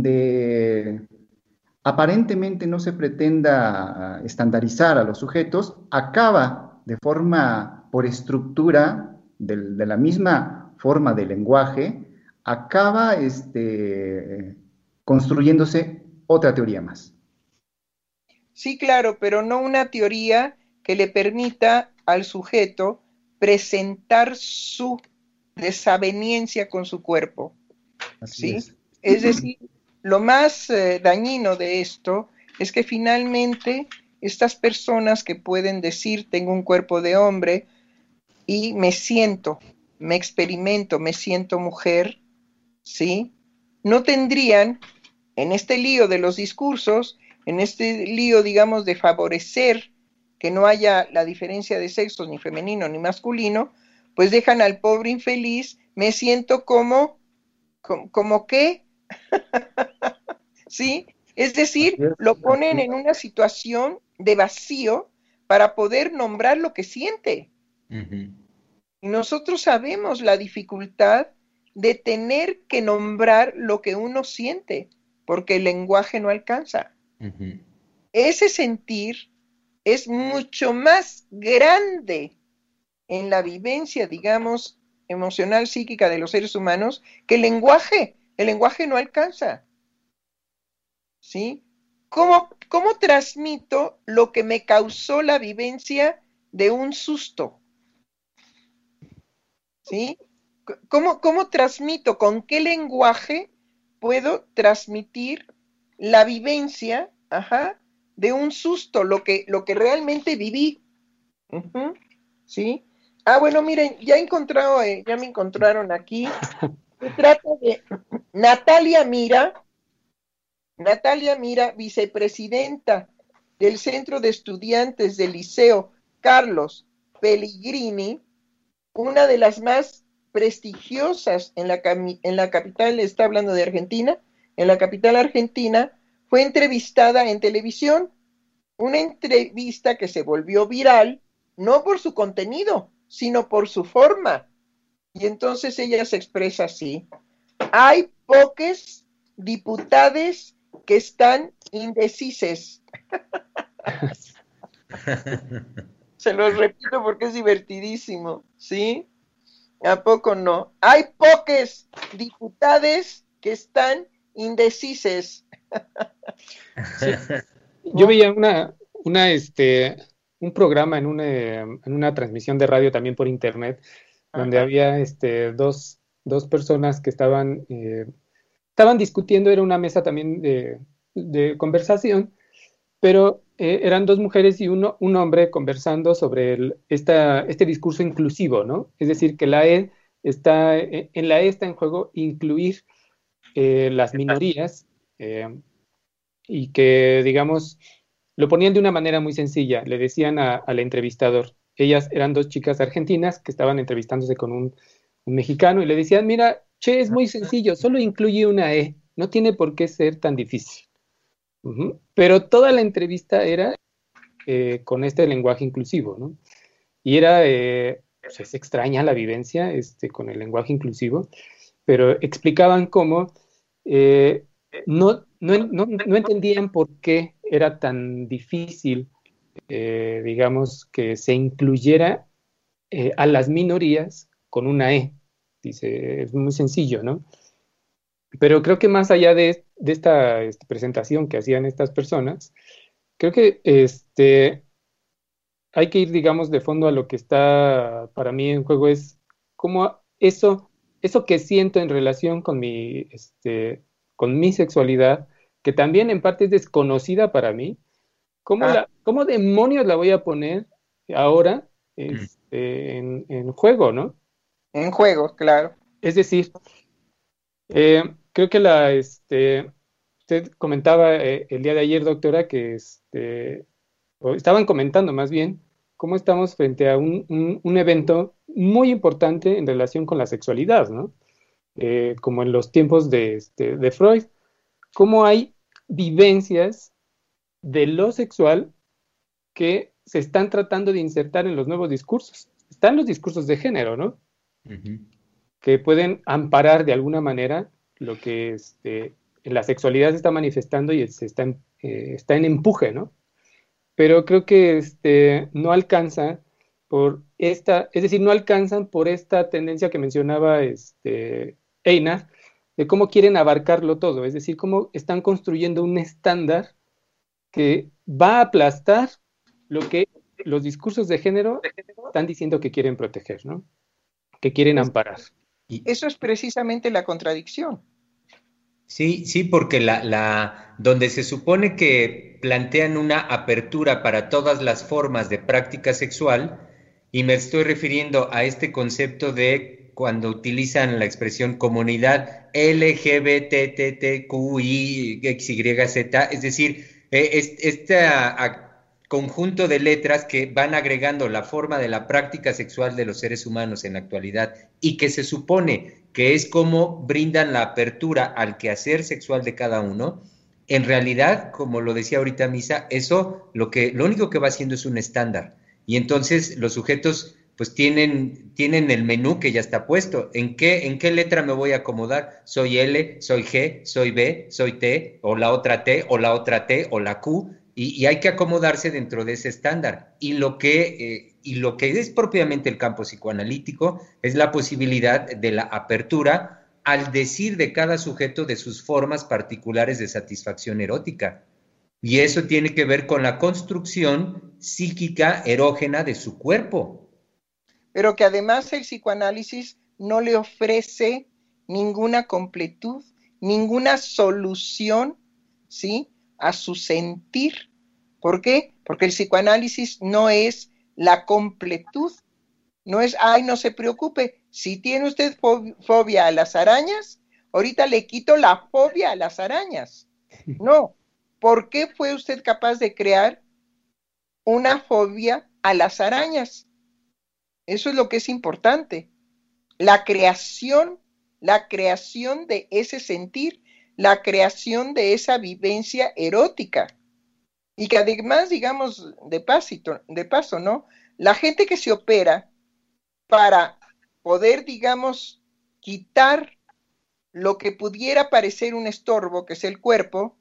donde aparentemente no se pretenda estandarizar a los sujetos, acaba de forma, por estructura, de, de la misma forma del lenguaje, acaba este, construyéndose otra teoría más. Sí, claro, pero no una teoría que le permita al sujeto presentar su desaveniencia con su cuerpo. Así ¿sí? Es. Es decir, lo más eh, dañino de esto es que finalmente estas personas que pueden decir tengo un cuerpo de hombre y me siento, me experimento, me siento mujer, ¿sí? No tendrían en este lío de los discursos, en este lío, digamos, de favorecer que no haya la diferencia de sexo, ni femenino ni masculino, pues dejan al pobre infeliz, me siento como, como, como qué, ¿sí? Es decir, lo ponen en una situación de vacío para poder nombrar lo que siente. Uh-huh. Y nosotros sabemos la dificultad de tener que nombrar lo que uno siente, porque el lenguaje no alcanza. Uh-huh. Ese sentir es mucho más grande en la vivencia, digamos, emocional, psíquica de los seres humanos que el lenguaje. El lenguaje no alcanza. ¿Sí? ¿Cómo, cómo transmito lo que me causó la vivencia de un susto? ¿Sí? ¿Cómo, cómo transmito, con qué lenguaje puedo transmitir la vivencia, ajá, de un susto, lo que, lo que realmente viví? Uh-huh. ¿Sí? Ah, bueno, miren, ya he encontrado, eh, ya me encontraron aquí. Se trata de Natalia Mira, Natalia Mira, vicepresidenta del Centro de Estudiantes del Liceo Carlos Pellegrini, una de las más prestigiosas en la, en la capital, está hablando de Argentina, en la capital argentina, fue entrevistada en televisión, una entrevista que se volvió viral, no por su contenido, sino por su forma. Y entonces ella se expresa así: hay pocos diputados que están indecises. Se los repito porque es divertidísimo, ¿sí? ¿A poco no? Hay pocos diputados que están indecises. Sí. Yo veía una, una, este, un programa en una, en una transmisión de radio también por internet, donde Ajá. había este, dos, dos personas que estaban, eh, estaban discutiendo, era una mesa también de, de conversación, pero eh, eran dos mujeres y uno, un hombre conversando sobre el, esta, este discurso inclusivo, ¿no? Es decir, que la E está, en la E está en juego incluir eh, las minorías eh, y que, digamos, lo ponían de una manera muy sencilla. Le decían a, al entrevistador, ellas eran dos chicas argentinas que estaban entrevistándose con un, un mexicano y le decían, mira, che, es muy sencillo, solo incluye una E, no tiene por qué ser tan difícil. Uh-huh. Pero toda la entrevista era eh, con este lenguaje inclusivo, ¿no? Y era, eh, pues es extraña la vivencia este, con el lenguaje inclusivo, pero explicaban cómo eh, no, no, no, no entendían por qué era tan difícil, eh, digamos, que se incluyera eh, a las minorías con una E. Dice, es muy sencillo, ¿no? Pero creo que más allá de, de esta, esta presentación que hacían estas personas, creo que este, hay que ir, digamos, de fondo a lo que está para mí en juego, es cómo eso, eso que siento en relación con mi, este, con mi sexualidad, que también en parte es desconocida para mí, ¿cómo, ah. la, cómo demonios la voy a poner ahora este, en, en juego, ¿no? En juego, claro. Es decir, eh, creo que la, este, usted comentaba eh, el día de ayer, doctora, que este, o estaban comentando más bien cómo estamos frente a un, un, un evento muy importante en relación con la sexualidad, ¿no? Eh, como en los tiempos de, este, de Freud, cómo hay vivencias de lo sexual que se están tratando de insertar en los nuevos discursos. Están los discursos de género, ¿no? Uh-huh. Que pueden amparar de alguna manera lo que este, en la sexualidad se está manifestando y se está, en, eh, está en empuje, ¿no? Pero creo que este, no alcanza por esta, es decir, no alcanzan por esta tendencia que mencionaba este, Einar, de cómo quieren abarcarlo todo, es decir, cómo están construyendo un estándar que va a aplastar lo que los discursos de género están diciendo que quieren proteger, ¿no? Que quieren amparar. Eso es precisamente la contradicción. Sí, sí, porque la, la, donde se supone que plantean una apertura para todas las formas de práctica sexual, y me estoy refiriendo a este concepto de cuando utilizan la expresión comunidad L G B T T T Q I X Y Z, es decir, eh, es, este a, a conjunto de letras que van agregando la forma de la práctica sexual de los seres humanos en la actualidad y que se supone que es como brindan la apertura al quehacer sexual de cada uno. En realidad, como lo decía ahorita Misa, eso lo que lo único que va haciendo es un estándar. Y entonces los sujetos pues tienen, tienen el menú que ya está puesto. ¿En qué, ¿En qué letra me voy a acomodar? ¿Soy L, soy G, soy B, soy T, o la otra T, o la otra T, o la Q? Y, y hay que acomodarse dentro de ese estándar. Y lo que, eh, y lo que es propiamente el campo psicoanalítico es la posibilidad de la apertura al decir de cada sujeto de sus formas particulares de satisfacción erótica. Y eso tiene que ver con la construcción psíquica erógena de su cuerpo. Pero que además el psicoanálisis no le ofrece ninguna completud, ninguna solución, ¿sí?, a su sentir. ¿Por qué? Porque el psicoanálisis no es la completud, no es, ay, no se preocupe, si tiene usted fobia a las arañas, ahorita le quito la fobia a las arañas. No, ¿por qué fue usted capaz de crear una fobia a las arañas? Eso es lo que es importante. La creación, la creación de ese sentir, la creación de esa vivencia erótica. Y que además, digamos, de pasito, de paso, ¿no? La gente que se opera para poder, digamos, quitar lo que pudiera parecer un estorbo, que es el cuerpo,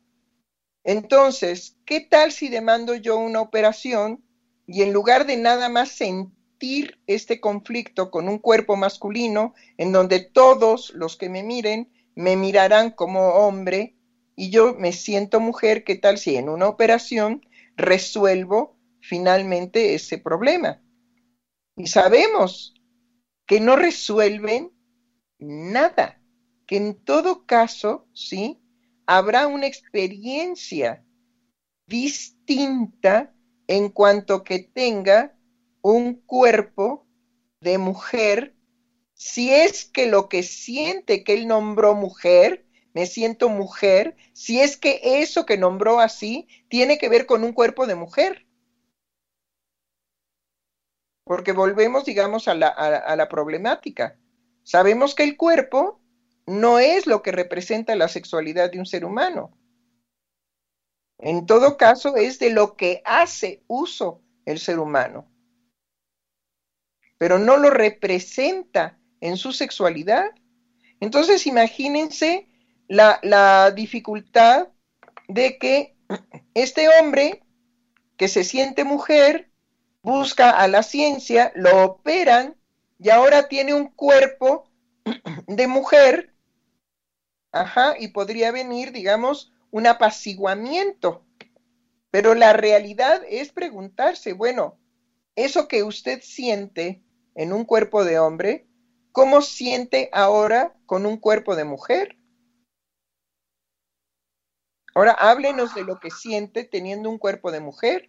entonces, ¿qué tal si demando yo una operación y en lugar de nada más sentir este conflicto con un cuerpo masculino, en donde todos los que me miren me mirarán como hombre y yo me siento mujer, ¿qué tal si en una operación resuelvo finalmente ese problema? Y sabemos que no resuelven nada, que en todo caso, ¿sí?, habrá una experiencia distinta en cuanto que tenga un cuerpo de mujer, si es que lo que siente que él nombró mujer, me siento mujer, si es que eso que nombró así tiene que ver con un cuerpo de mujer. Porque volvemos, digamos, a la, a, a la problemática. Sabemos que el cuerpo no es lo que representa la sexualidad de un ser humano. En todo caso, es de lo que hace uso el ser humano. Pero no lo representa en su sexualidad. Entonces, imagínense la, la dificultad de que este hombre que se siente mujer busca a la ciencia, lo operan y ahora tiene un cuerpo de mujer, ajá, y podría venir, digamos, un apaciguamiento. Pero la realidad es preguntarse, bueno, eso que usted siente en un cuerpo de hombre, ¿cómo siente ahora con un cuerpo de mujer? Ahora háblenos de lo que siente teniendo un cuerpo de mujer.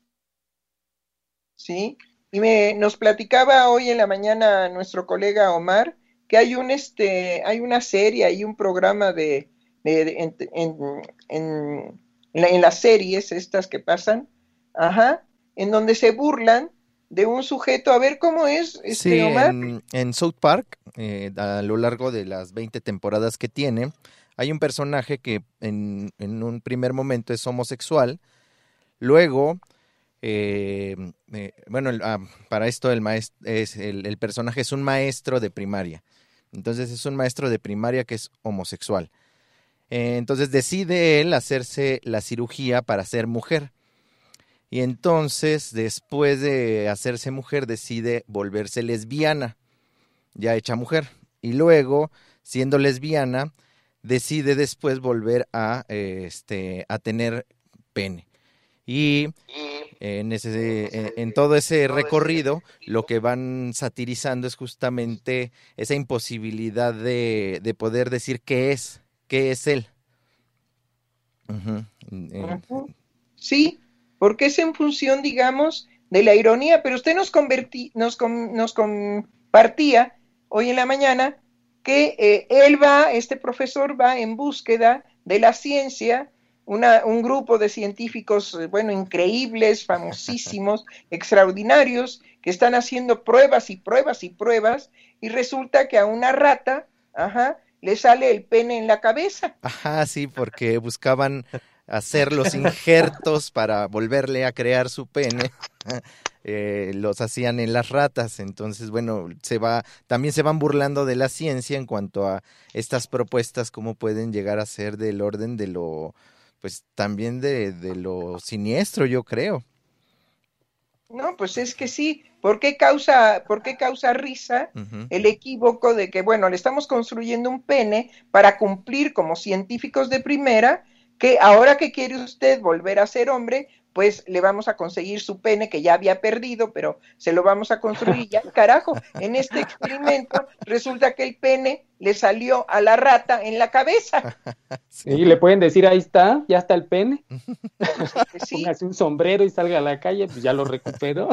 ¿Sí? Y me, nos platicaba hoy en la mañana nuestro colega Omar que hay un este, hay una serie, hay un programa de, de, de en, en, en, en, la, en las series estas que pasan, ajá, en donde se burlan de un sujeto, a ver cómo es, este sí, Omar. En, en South Park, eh, a lo largo de las veinte temporadas que tiene, hay un personaje que en, en un primer momento es homosexual, luego Eh, eh, bueno, el, ah, para esto el, maest- es el, el personaje es un maestro de primaria. Entonces es un maestro de primaria que es homosexual. Eh, entonces decide él hacerse la cirugía para ser mujer. Y entonces, después de hacerse mujer, decide volverse lesbiana, ya hecha mujer. Y luego, siendo lesbiana, decide después volver a, eh, este, a tener pene. Y en, ese, en, en todo ese recorrido lo que van satirizando es justamente esa imposibilidad de, de poder decir qué es, qué es él. Uh-huh. Eh, uh-huh. Sí, porque es en función, digamos, de la ironía, pero usted nos, convertí, nos, com, nos compartía hoy en la mañana que eh, él va, este profesor va en búsqueda de la ciencia, una, un grupo de científicos, bueno, increíbles, famosísimos, extraordinarios, que están haciendo pruebas y pruebas y pruebas, y resulta que a una rata, ajá, le sale el pene en la cabeza. Ajá, sí, porque buscaban hacer los injertos para volverle a crear su pene. Eh, los hacían en las ratas, entonces bueno, se va, también se van burlando de la ciencia en cuanto a estas propuestas, cómo pueden llegar a ser del orden de lo, pues también de, de lo siniestro, yo creo. No, pues es que sí, ¿por qué causa, por qué causa risa uh-huh. el equívoco de que, bueno, le estamos construyendo un pene para cumplir como científicos de primera, que ahora que quiere usted volver a ser hombre, pues le vamos a conseguir su pene que ya había perdido, pero se lo vamos a construir ya, carajo, en este experimento resulta que el pene le salió a la rata en la cabeza. Sí, y le pueden decir, ahí está, ya está el pene. Sí. Póngase un sombrero y salga a la calle, pues ya lo recuperó.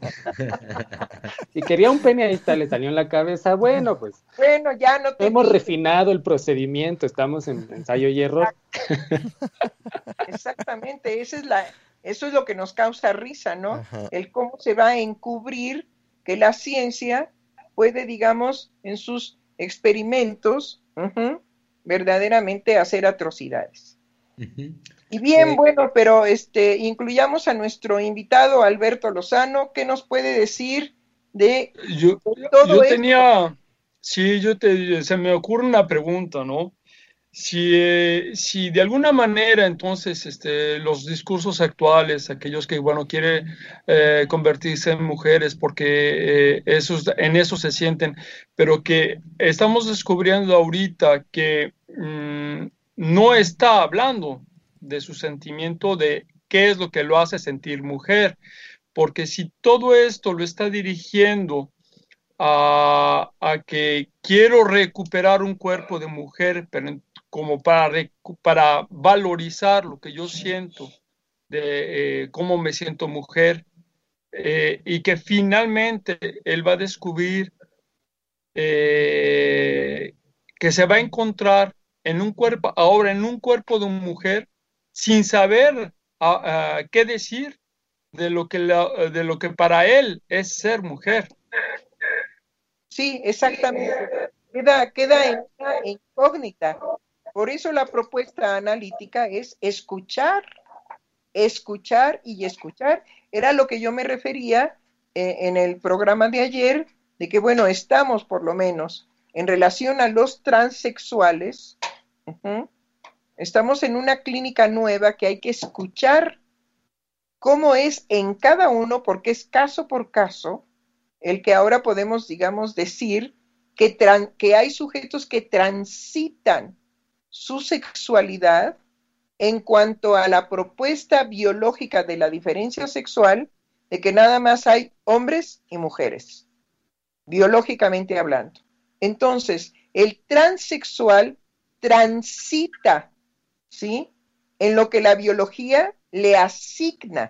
Si quería un pene, ahí está, le salió en la cabeza, bueno, pues. Bueno, ya no te hemos digo. refinado el procedimiento, estamos en ensayo y error. Exactamente, esa es la... Eso es lo que nos causa risa, ¿no? Ajá. El cómo se va a encubrir que la ciencia puede, digamos, en sus experimentos, uh-huh, verdaderamente hacer atrocidades. Uh-huh. Y bien, sí. Bueno, pero este, incluyamos a nuestro invitado Alberto Lozano, ¿qué nos puede decir de, yo, de todo yo esto? tenía, sí, yo te, se me ocurre una pregunta, ¿no? Si, eh, si de alguna manera entonces este, los discursos actuales, aquellos que bueno quieren eh, convertirse en mujeres porque eh, esos, en eso se sienten, pero que estamos descubriendo ahorita que mmm, no está hablando de su sentimiento de qué es lo que lo hace sentir mujer, porque si todo esto lo está dirigiendo a, a que quiero recuperar un cuerpo de mujer, pero como para, para valorizar lo que yo siento, de eh, cómo me siento mujer, eh, y que finalmente él va a descubrir eh, que se va a encontrar en un cuerpo, ahora en un cuerpo de una mujer, sin saber a, a, qué decir de lo, que la, de lo que para él es ser mujer. Sí, exactamente. Queda, queda en una incógnita. Por eso la propuesta analítica es escuchar, escuchar y escuchar. Era lo que yo me refería eh, en el programa de ayer, de que, bueno, estamos por lo menos en relación a los transexuales, uh-huh, estamos en una clínica nueva que hay que escuchar cómo es en cada uno, porque es caso por caso, el que ahora podemos, digamos, decir que, tran- que hay sujetos que transitan su sexualidad en cuanto a la propuesta biológica de la diferencia sexual, de que nada más hay hombres y mujeres, biológicamente hablando. Entonces, el transexual transita, ¿sí?, en lo que la biología le asigna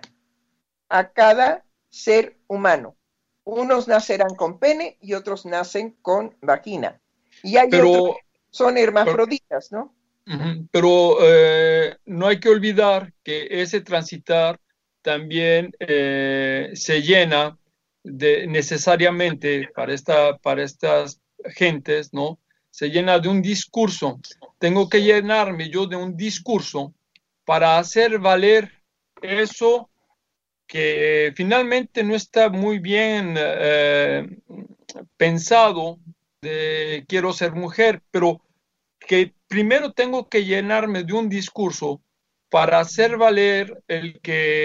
a cada ser humano. Unos nacerán con pene y otros nacen con vagina. Y hay pero, otros que son hermafroditas, ¿no? Pero eh, no hay que olvidar que ese transitar también eh, se llena de, necesariamente para, esta, para estas gentes, ¿no? Se llena de un discurso. Tengo que llenarme yo de un discurso para hacer valer eso que finalmente no está muy bien eh, pensado de quiero ser mujer, pero que primero tengo que llenarme de un discurso para hacer valer el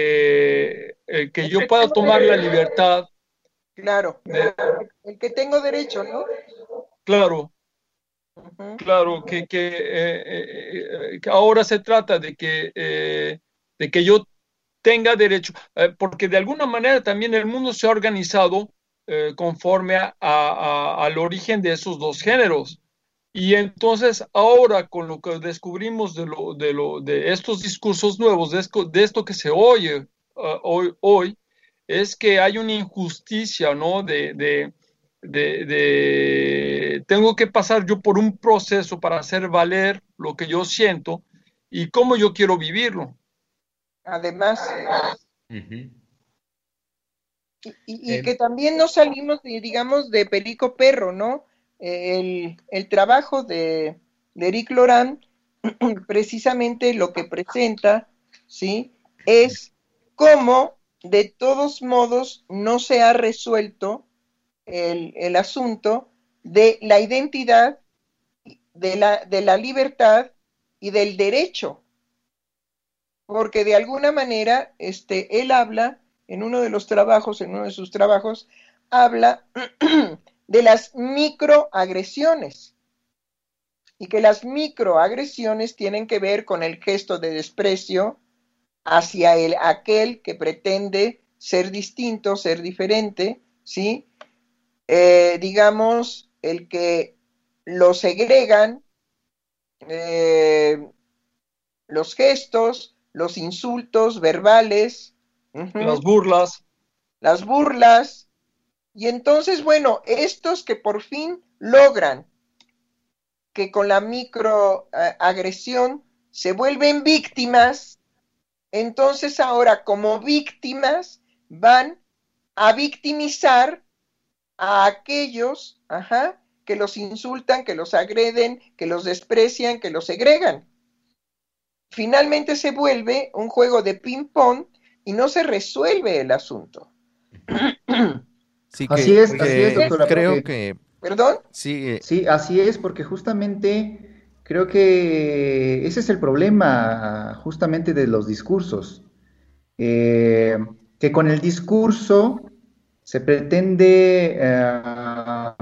que, el que yo pueda tomar la libertad. Claro, de, el que tengo derecho, ¿no? Claro, uh-huh. Claro, que, que, eh, eh, que ahora se trata de que, eh, de que yo tenga derecho, eh, porque de alguna manera también el mundo se ha organizado eh, conforme a, a, a, al origen de esos dos géneros. Y entonces ahora con lo que descubrimos de, lo, de, lo, de estos discursos nuevos, de esto, de esto que se oye uh, hoy, hoy, es que hay una injusticia, ¿no? De, de, de, de, tengo que pasar yo por un proceso para hacer valer lo que yo siento y cómo yo quiero vivirlo. Además, Uh-huh. y, y, y Eh, que también no salimos, digamos, de Perico Perro, ¿no? El, el trabajo de, de Eric Laurent, precisamente lo que presenta, ¿sí? Es cómo de todos modos no se ha resuelto el, el asunto de la identidad, de la, de la libertad y del derecho, porque de alguna manera este, él habla en uno de los trabajos, en uno de sus trabajos, habla de las microagresiones y que las microagresiones tienen que ver con el gesto de desprecio hacia el, aquel que pretende ser distinto, ser diferente, ¿sí? Eh, digamos, el que lo segregan, eh, los gestos, los insultos verbales, uh-huh, las burlas, las burlas, y entonces, bueno, estos que por fin logran que con la microagresión se vuelven víctimas, entonces ahora como víctimas van a victimizar a aquellos, ajá, que los insultan, que los agreden, que los desprecian, que los segregan. Finalmente se vuelve un juego de ping-pong y no se resuelve el asunto. Sí, que, así es, que así es, doctora. Creo porque, que... ¿Perdón? Sí, eh, sí, así es, porque justamente creo que ese es el problema justamente de los discursos. Eh, que con el discurso se pretende eh,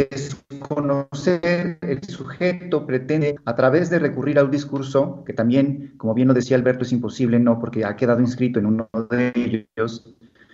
desconocer el sujeto, pretende a través de recurrir a un discurso, que también, como bien lo decía Alberto, es imposible, no, porque ha quedado inscrito en uno de ellos,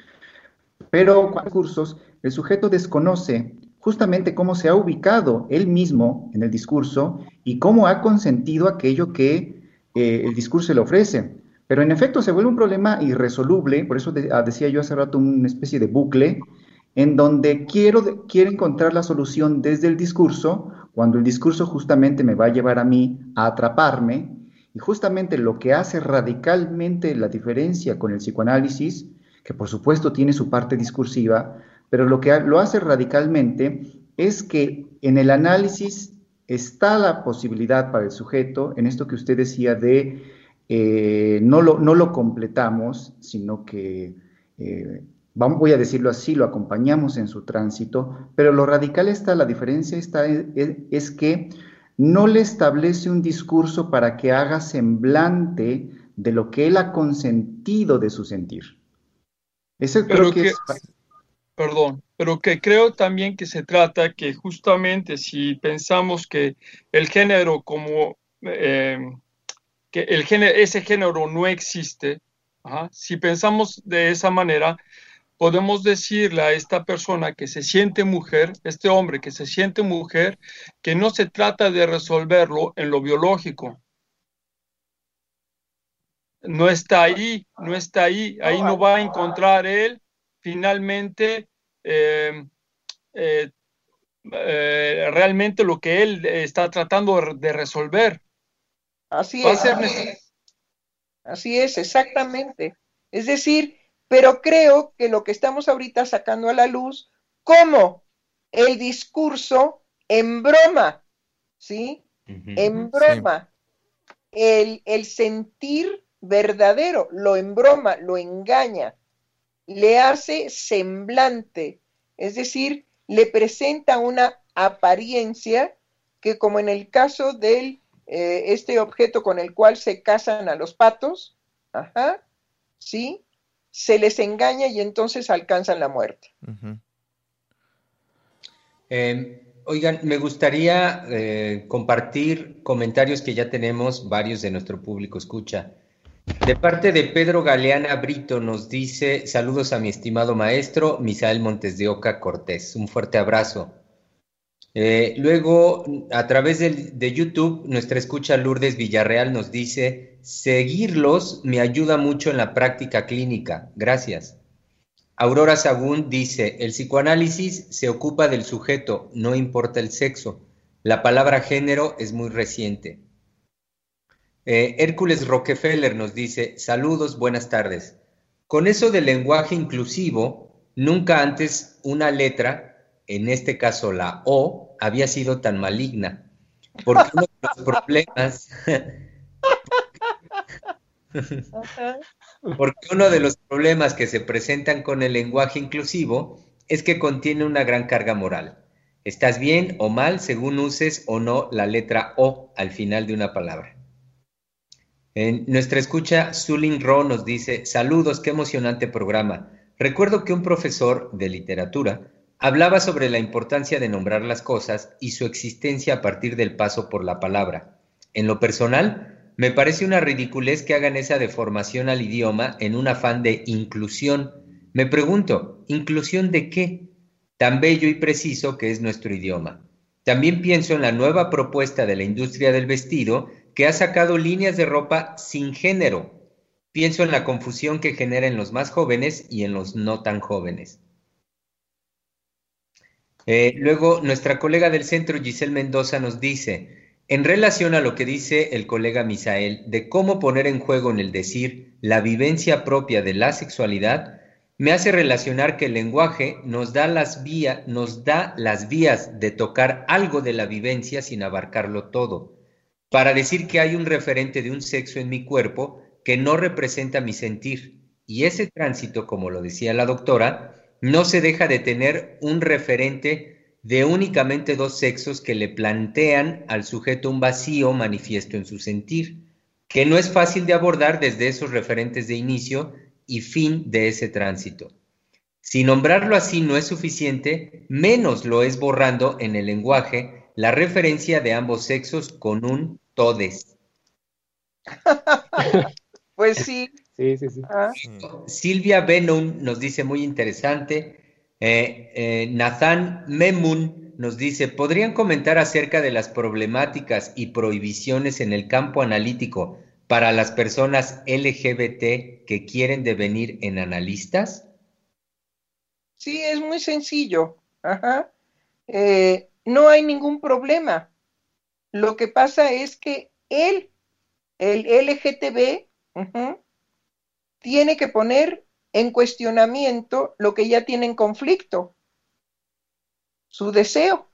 pero con discursos el sujeto desconoce justamente cómo se ha ubicado él mismo en el discurso y cómo ha consentido aquello que eh, el discurso le ofrece. Pero en efecto se vuelve un problema irresoluble, por eso de, decía yo hace rato una especie de bucle, en donde quiero, quiero encontrar la solución desde el discurso, cuando el discurso justamente me va a llevar a mí a atraparme, y justamente lo que hace radicalmente la diferencia con el psicoanálisis, que por supuesto tiene su parte discursiva, pero lo que lo hace radicalmente es que en el análisis está la posibilidad para el sujeto, en esto que usted decía de eh, no, lo, no lo completamos, sino que, eh, vamos, voy a decirlo así, lo acompañamos en su tránsito, pero lo radical está, la diferencia está, es, es que no le establece un discurso para que haga semblante de lo que él ha consentido de su sentir. Eso pero creo que, que, es... perdón, pero que creo también que se trata que justamente si pensamos que el género como, eh, que el género, ese género no existe, ajá, si pensamos de esa manera, podemos decirle a esta persona que se siente mujer, este hombre que se siente mujer, que no se trata de resolverlo en lo biológico. No está ahí, no está ahí, ahí no va a encontrar él finalmente eh, eh, eh, realmente lo que él está tratando de resolver. Así Va a es, ser así es, exactamente. Es decir, pero creo que lo que estamos ahorita sacando a la luz, como el discurso embroma, ¿sí? Uh-huh. Embroma sí. el, el sentir verdadero, lo embroma, lo engaña, le hace semblante, es decir, le presenta una apariencia que, como en el caso del eh, este objeto con el cual se casan a los patos, ajá, ¿sí? Se les engaña y entonces alcanzan la muerte. Uh-huh. Eh, oigan, me gustaría eh, compartir comentarios que ya tenemos, varios de nuestro público escucha. De parte de Pedro Galeana Brito nos dice, saludos a mi estimado maestro Misael Montes de Oca Cortés, un fuerte abrazo. Eh, luego, a través de, de YouTube, nuestra escucha Lourdes Villarreal nos dice, seguirlos me ayuda mucho en la práctica clínica. Gracias. Aurora Sagún dice, el psicoanálisis se ocupa del sujeto, no importa el sexo. La palabra género es muy reciente. Eh, Hércules Rockefeller nos dice, saludos, buenas tardes. Con eso del lenguaje inclusivo, nunca antes una letra, en este caso la O, había sido tan maligna. Porque uno de los problemas... Porque uno de los problemas que se presentan con el lenguaje inclusivo es que contiene una gran carga moral. Estás bien o mal según uses o no la letra O al final de una palabra. En nuestra escucha, Zulin Ro nos dice, saludos, qué emocionante programa. Recuerdo que un profesor de literatura hablaba sobre la importancia de nombrar las cosas y su existencia a partir del paso por la palabra. En lo personal, me parece una ridiculez que hagan esa deformación al idioma en un afán de inclusión. Me pregunto, ¿inclusión de qué? Tan bello y preciso que es nuestro idioma. También pienso en la nueva propuesta de la industria del vestido que ha sacado líneas de ropa sin género. Pienso en la confusión que genera en los más jóvenes y en los no tan jóvenes. Eh, luego, nuestra colega del centro, Giselle Mendoza, nos dice... En relación a lo que dice el colega Misael de cómo poner en juego en el decir la vivencia propia de la sexualidad, me hace relacionar que el lenguaje nos da las vías, nos da las vías de tocar algo de la vivencia sin abarcarlo todo, para decir que hay un referente de un sexo en mi cuerpo que no representa mi sentir, y ese tránsito, como lo decía la doctora, no se deja de tener un referente de únicamente dos sexos que le plantean al sujeto un vacío manifiesto en su sentir, que no es fácil de abordar desde esos referentes de inicio y fin de ese tránsito. Si nombrarlo así no es suficiente, menos lo es borrando en el lenguaje la referencia de ambos sexos con un todes. Pues sí. Sí, sí, sí. Ah. Silvia Benum nos dice muy interesante. Eh, eh, Nathan Memun nos dice, ¿podrían comentar acerca de las problemáticas y prohibiciones en el campo analítico para las personas L G B T que quieren devenir en analistas? Sí, es muy sencillo. Ajá. Eh, no hay ningún problema. Lo que pasa es que él, el L G T B, uh-huh, tiene que poner en cuestionamiento lo que ya tiene en conflicto, su deseo.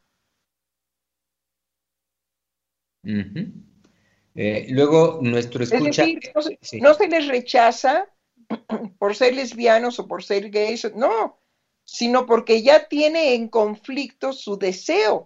Uh-huh. Eh, luego, nuestro escucha... Es decir, no se, sí. no se les rechaza por ser lesbianos o por ser gays, no, sino porque ya tiene en conflicto su deseo.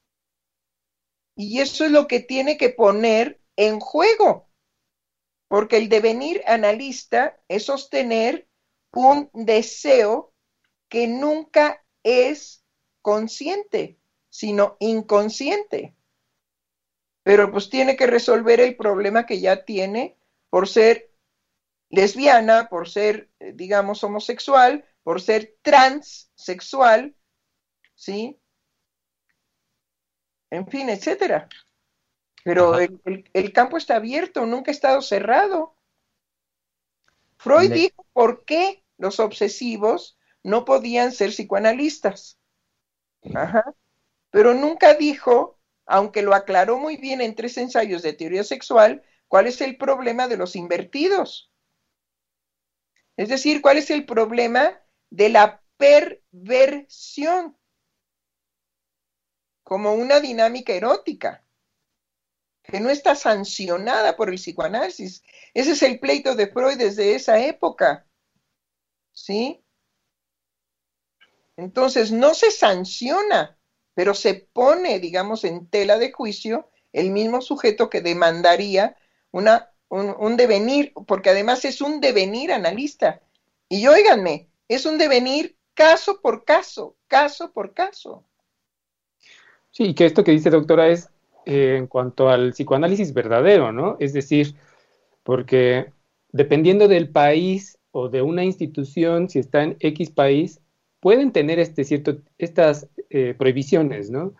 Y eso es lo que tiene que poner en juego, porque el devenir analista es sostener un deseo que nunca es consciente, sino inconsciente. Pero pues tiene que resolver el problema que ya tiene por ser lesbiana, por ser, digamos, homosexual, por ser transsexual, ¿sí? En fin, etcétera. Pero el, el, el campo está abierto, nunca ha estado cerrado. Freud Ne- dijo por qué los obsesivos no podían ser psicoanalistas. Ajá. Pero nunca dijo, aunque lo aclaró muy bien en tres ensayos de teoría sexual, cuál es el problema de los invertidos. Es decir, cuál es el problema de la perversión como una dinámica erótica que no está sancionada por el psicoanálisis. Ese es el pleito de Freud desde esa época, ¿sí? Entonces no se sanciona, pero se pone, digamos, en tela de juicio el mismo sujeto que demandaría una, un, un devenir, porque además es un devenir analista. Y óiganme, es un devenir caso por caso, caso por caso. Sí, y que esto que dice doctora es eh, en cuanto al psicoanálisis verdadero, ¿no? Es decir, porque dependiendo del país o de una institución, si está en X país, pueden tener este cierto, estas eh, prohibiciones, ¿no?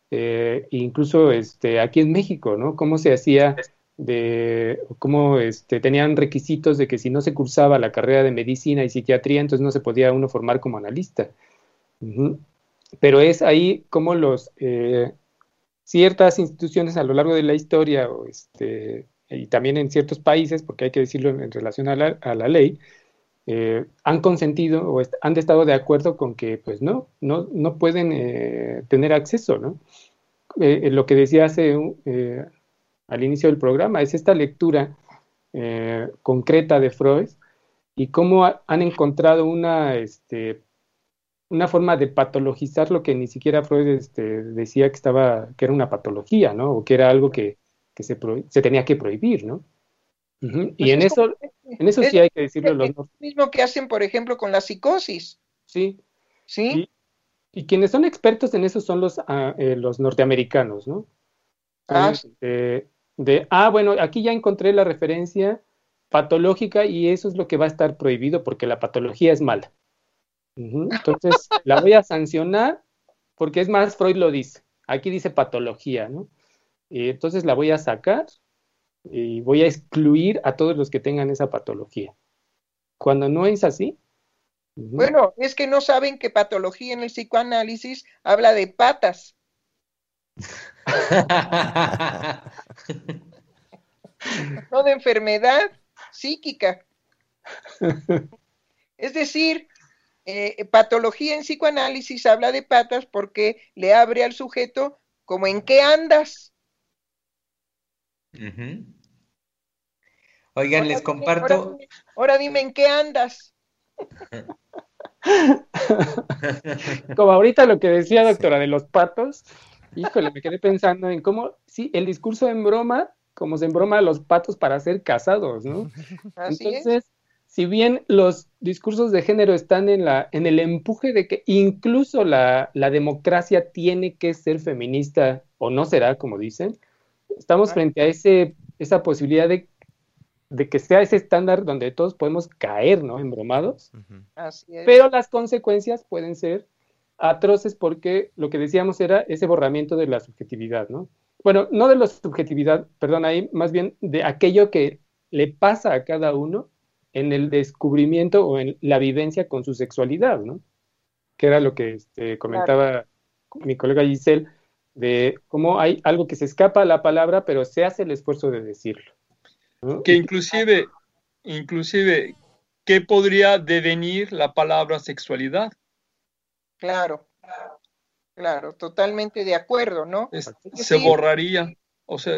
eh, incluso este, aquí en México, ¿no? Cómo se hacía de cómo este, tenían requisitos de que si no se cursaba la carrera de medicina y psiquiatría, entonces no se podía uno formar como analista. Uh-huh. Pero es ahí como los eh, ciertas instituciones a lo largo de la historia, o este, y también en ciertos países, porque hay que decirlo en, en relación a la, a la ley, eh, han consentido o est- han estado de acuerdo con que, pues no, no, no pueden eh, tener acceso, ¿no? Eh, lo que decía hace un, eh, al inicio del programa, es esta lectura eh, concreta de Freud y cómo ha, han encontrado una, este, una forma de patologizar lo que ni siquiera Freud este, decía que estaba, que era una patología, ¿no? O que era algo que, que se, pro, se tenía que prohibir, ¿no? Uh-huh. Y Pues en es, eso, en eso es sí hay que decirlo. lo Los, mismo que hacen, por ejemplo, con la psicosis. sí. ¿Sí? Y, y quienes son expertos en eso son los, uh, eh, los norteamericanos, ¿no? Son Ah, este, de, ah, bueno, aquí ya encontré la referencia patológica y eso es lo que va a estar prohibido porque la patología es mala. Uh-huh. Entonces, la voy a sancionar porque es más, Freud lo dice. Aquí dice patología, ¿no? Y entonces la voy a sacar y voy a excluir a todos los que tengan esa patología. Cuando no es así. Uh-huh. Bueno, es que no saben que patología en el psicoanálisis habla de patas. No de enfermedad psíquica. Es decir, eh, patología en psicoanálisis habla de patas porque le abre al sujeto como en qué andas. Uh-huh. Oigan, ahora les dime, comparto. Ahora dime, ahora dime en qué andas. Como ahorita lo que decía, doctora, de los patos, híjole, me quedé pensando en cómo, sí, el discurso en broma, como se embroma a los patos para ser casados, ¿no? Así Entonces, es. si bien los discursos de género están en, la, en el empuje de que incluso la, la democracia tiene que ser feminista, o no será, como dicen, estamos frente a ese, esa posibilidad de, de que sea ese estándar donde todos podemos caer, ¿no? Embromados. Así es. Pero las consecuencias pueden ser atroces porque lo que decíamos era ese borramiento de la subjetividad, ¿no? Bueno, no de la subjetividad, perdón, ahí más bien de aquello que le pasa a cada uno en el descubrimiento o en la vivencia con su sexualidad, ¿no? Que era lo que este, comentaba claro. mi colega Giselle, de cómo hay algo que se escapa a la palabra, pero se hace el esfuerzo de decirlo, ¿no? Que inclusive, inclusive, ¿qué podría devenir la palabra sexualidad? Claro, claro, totalmente de acuerdo, ¿no? Es, es se decir, borraría, o sea...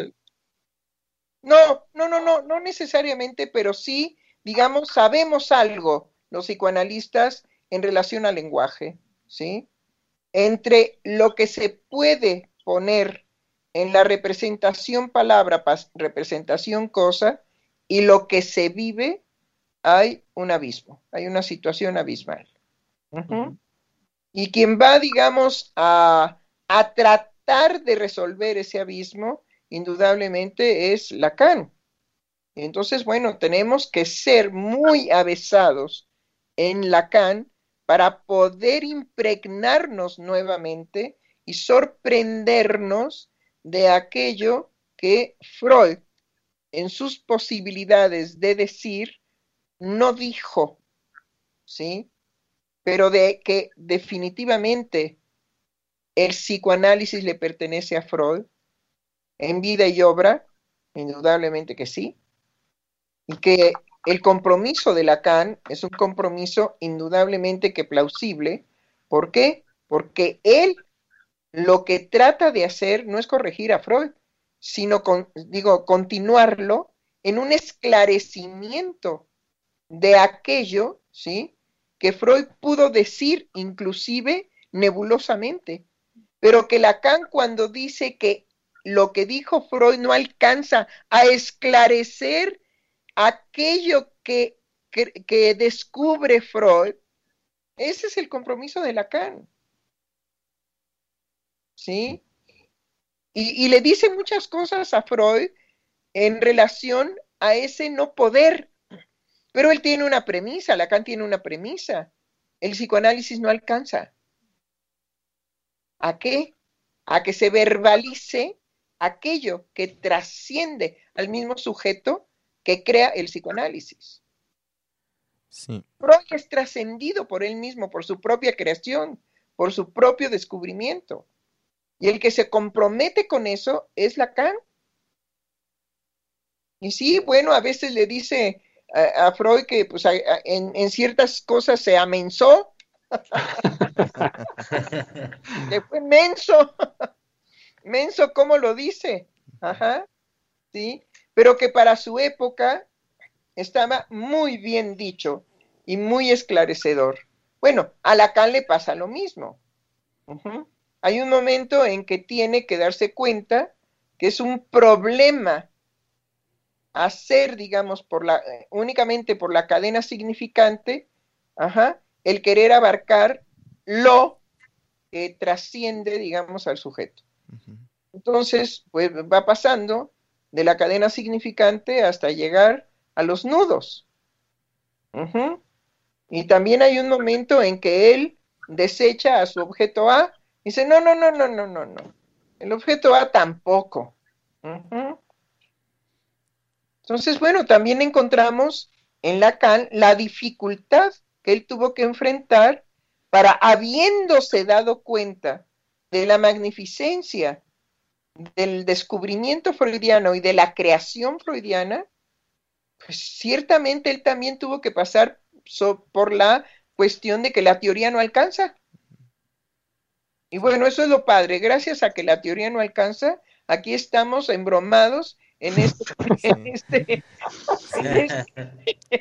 No, no, no, no, no necesariamente, pero sí, digamos, sabemos algo, los psicoanalistas, en relación al lenguaje, ¿sí? Entre lo que se puede poner en la representación palabra, representación cosa, y lo que se vive, hay un abismo, hay una situación abismal. Uh-huh. Uh-huh. Y quien va, digamos, a, a tratar de resolver ese abismo, indudablemente es Lacan. Entonces, bueno, tenemos que ser muy avesados en Lacan para poder impregnarnos nuevamente y sorprendernos de aquello que Freud, en sus posibilidades de decir, no dijo, ¿sí? Pero de que definitivamente el psicoanálisis le pertenece a Freud, en vida y obra, indudablemente que sí, y que el compromiso de Lacan es un compromiso indudablemente que plausible. ¿Por qué? Porque él lo que trata de hacer no es corregir a Freud, sino, con, digo, continuarlo en un esclarecimiento de aquello, ¿sí?, que Freud pudo decir inclusive nebulosamente, pero que Lacan, cuando dice que lo que dijo Freud no alcanza a esclarecer aquello que, que, que descubre Freud, ese es el compromiso de Lacan, ¿sí? Y, y le dice muchas cosas a Freud en relación a ese no poder, pero él tiene una premisa, Lacan tiene una premisa, el psicoanálisis no alcanza. ¿A qué? a que se verbalice aquello que trasciende al mismo sujeto que crea el psicoanálisis. Sí. Freud es trascendido por él mismo, por su propia creación, por su propio descubrimiento. Y el que se compromete con eso es Lacan. Y sí, bueno, a veces le dice a, a Freud que pues, a, a, en, en ciertas cosas se amensó. Le fue menso. Menso, ¿cómo lo dice? Ajá, sí. Pero que para su época estaba muy bien dicho y muy esclarecedor. Bueno, a Lacan le pasa lo mismo. Uh-huh. Hay un momento en que tiene que darse cuenta que es un problema hacer, digamos, por la, únicamente por la cadena significante, ajá, el querer abarcar lo que trasciende, digamos, al sujeto. Uh-huh. Entonces, pues va pasando de la cadena significante hasta llegar a los nudos. Uh-huh. Y también hay un momento en que él desecha a su objeto A y dice, no, no, no, no, no, no, no. El objeto A tampoco. Uh-huh. Entonces, bueno, también encontramos en Lacan la dificultad que él tuvo que enfrentar para, habiéndose dado cuenta de la magnificencia del descubrimiento freudiano y de la creación freudiana, pues ciertamente él también tuvo que pasar so, por la cuestión de que la teoría no alcanza. Y bueno, eso es lo padre. Gracias a que la teoría no alcanza, aquí estamos embromados en este, sí. en, este en, este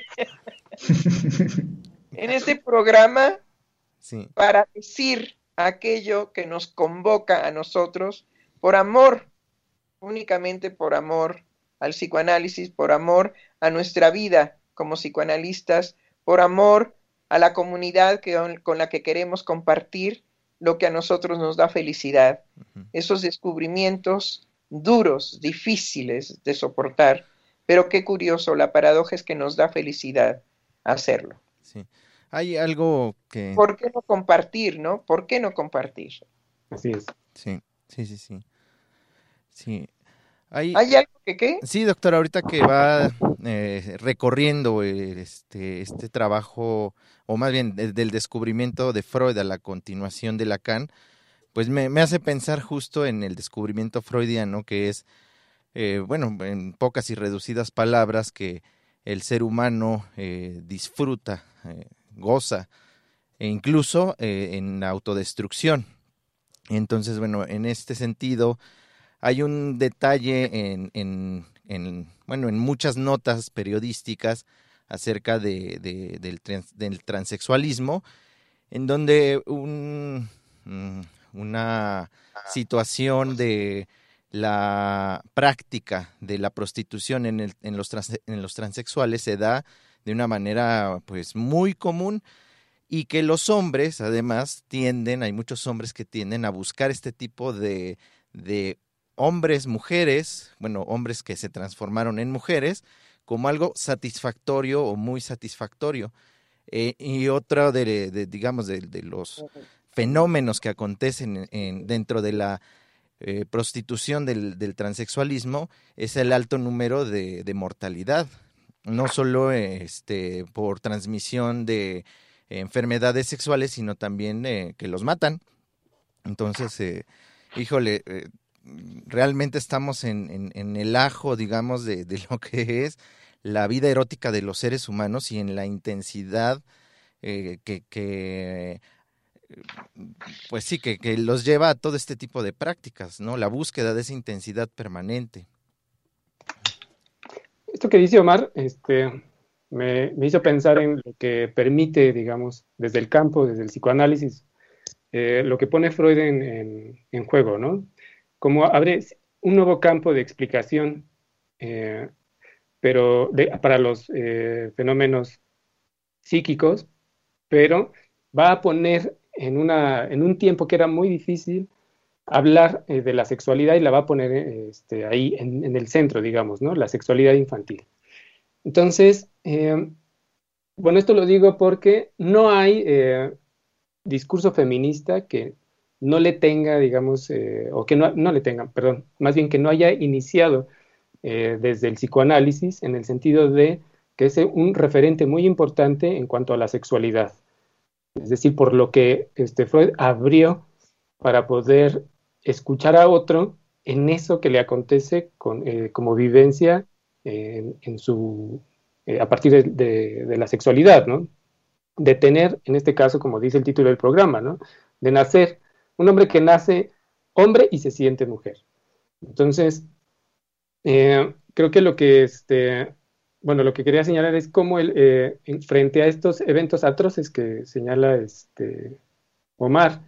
en este programa sí. para decir aquello que nos convoca a nosotros por amor, únicamente por amor al psicoanálisis, por amor a nuestra vida como psicoanalistas, por amor a la comunidad que, con la que queremos compartir lo que a nosotros nos da felicidad. Uh-huh. Esos descubrimientos duros, difíciles de soportar, pero qué curioso, la paradoja es que nos da felicidad hacerlo. Sí. Hay algo que... ¿Por qué no compartir, no? ¿Por qué no compartir? Así es. Sí, sí, sí, sí. Sí. Hay, ¿Hay algo que qué? Sí, doctora, ahorita que va eh, recorriendo este, este trabajo, o más bien del, del descubrimiento de Freud a la continuación de Lacan, pues me, me hace pensar justo en el descubrimiento freudiano, que es, eh, bueno, en pocas y reducidas palabras, que el ser humano eh, disfruta, eh, goza, e incluso eh, en autodestrucción. Entonces, bueno, en este sentido... Hay un detalle en, en, en, bueno, en muchas notas periodísticas acerca de, de, del, trans, del transexualismo, en donde un, una situación de la práctica de la prostitución en, el, en, los trans, en los transexuales se da de una manera pues muy común, y que los hombres además tienden, hay muchos hombres que tienden a buscar este tipo de, de hombres, mujeres, bueno, hombres que se transformaron en mujeres, como algo satisfactorio o muy satisfactorio. Eh, y otro de, de digamos, de, de los fenómenos que acontecen en, en, dentro de la eh, prostitución del, del transexualismo es el alto número de, de mortalidad, no solo este, por transmisión de eh, enfermedades sexuales, sino también eh, que los matan. Entonces, eh, híjole... Eh, realmente estamos en, en, en el ajo, digamos, de, de lo que es la vida erótica de los seres humanos y en la intensidad eh, que, que, pues sí, que, que los lleva a todo este tipo de prácticas, ¿no? La búsqueda de esa intensidad permanente. Esto que dice Omar, este, me, me hizo pensar en lo que permite, digamos, desde el campo, desde el psicoanálisis, eh, lo que pone Freud en, en, en juego, ¿no? Como abre un nuevo campo de explicación, eh, pero de, para los eh, fenómenos psíquicos, pero va a poner en, una, en un tiempo que era muy difícil hablar eh, de la sexualidad y la va a poner eh, este, ahí en, en el centro, digamos, ¿no? La sexualidad infantil. Entonces, eh, bueno, esto lo digo porque no hay eh, discurso feminista que no le tenga, digamos, eh, o que no, no le tenga, perdón, más bien que no haya iniciado eh, desde el psicoanálisis en el sentido de que es un referente muy importante en cuanto a la sexualidad. Es decir, por lo que este, Freud abrió para poder escuchar a otro en eso que le acontece con, eh, como vivencia eh, en, en su, eh, a partir de, de, de la sexualidad, ¿no? De tener, en este caso, como dice el título del programa, ¿no? De nacer, un hombre que nace hombre y se siente mujer. Entonces, eh, creo que lo que, este, bueno, lo que quería señalar es cómo el, eh, frente a estos eventos atroces que señala este, Omar,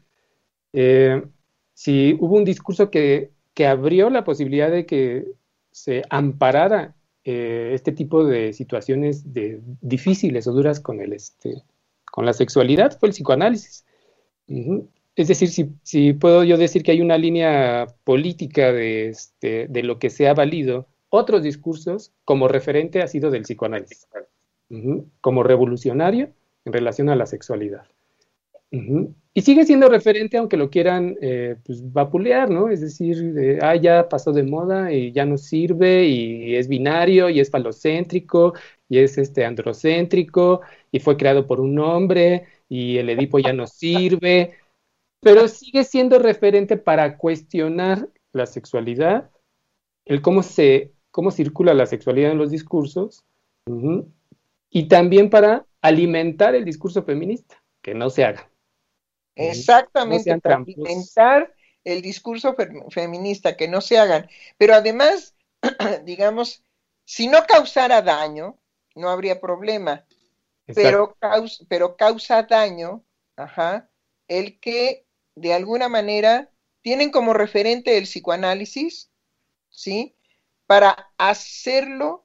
eh, si hubo un discurso que, que abrió la posibilidad de que se amparara eh, este tipo de situaciones de, difíciles o duras con, el, este, con la sexualidad, fue el psicoanálisis. Uh-huh. Es decir, si, si puedo yo decir que hay una línea política de, este, de lo que se ha valido otros discursos, como referente ha sido del psicoanálisis, uh-huh, como revolucionario en relación a la sexualidad. Uh-huh. Y sigue siendo referente aunque lo quieran eh, pues, vapulear, ¿no? Es decir, eh, ah, ya pasó de moda y ya no sirve y es binario y es falocéntrico y es este, androcéntrico y fue creado por un hombre y el Edipo ya no sirve, pero sigue siendo referente para cuestionar la sexualidad, el cómo se, cómo circula la sexualidad en los discursos, uh-huh, y también para alimentar el discurso feminista, que no se haga. Exactamente, no para alimentar el discurso fe feminista, que no se hagan. Pero además, digamos, si no causara daño, no habría problema. Pero causa, pero causa daño, ajá, el que de alguna manera tienen como referente el psicoanálisis, ¿sí? Para hacerlo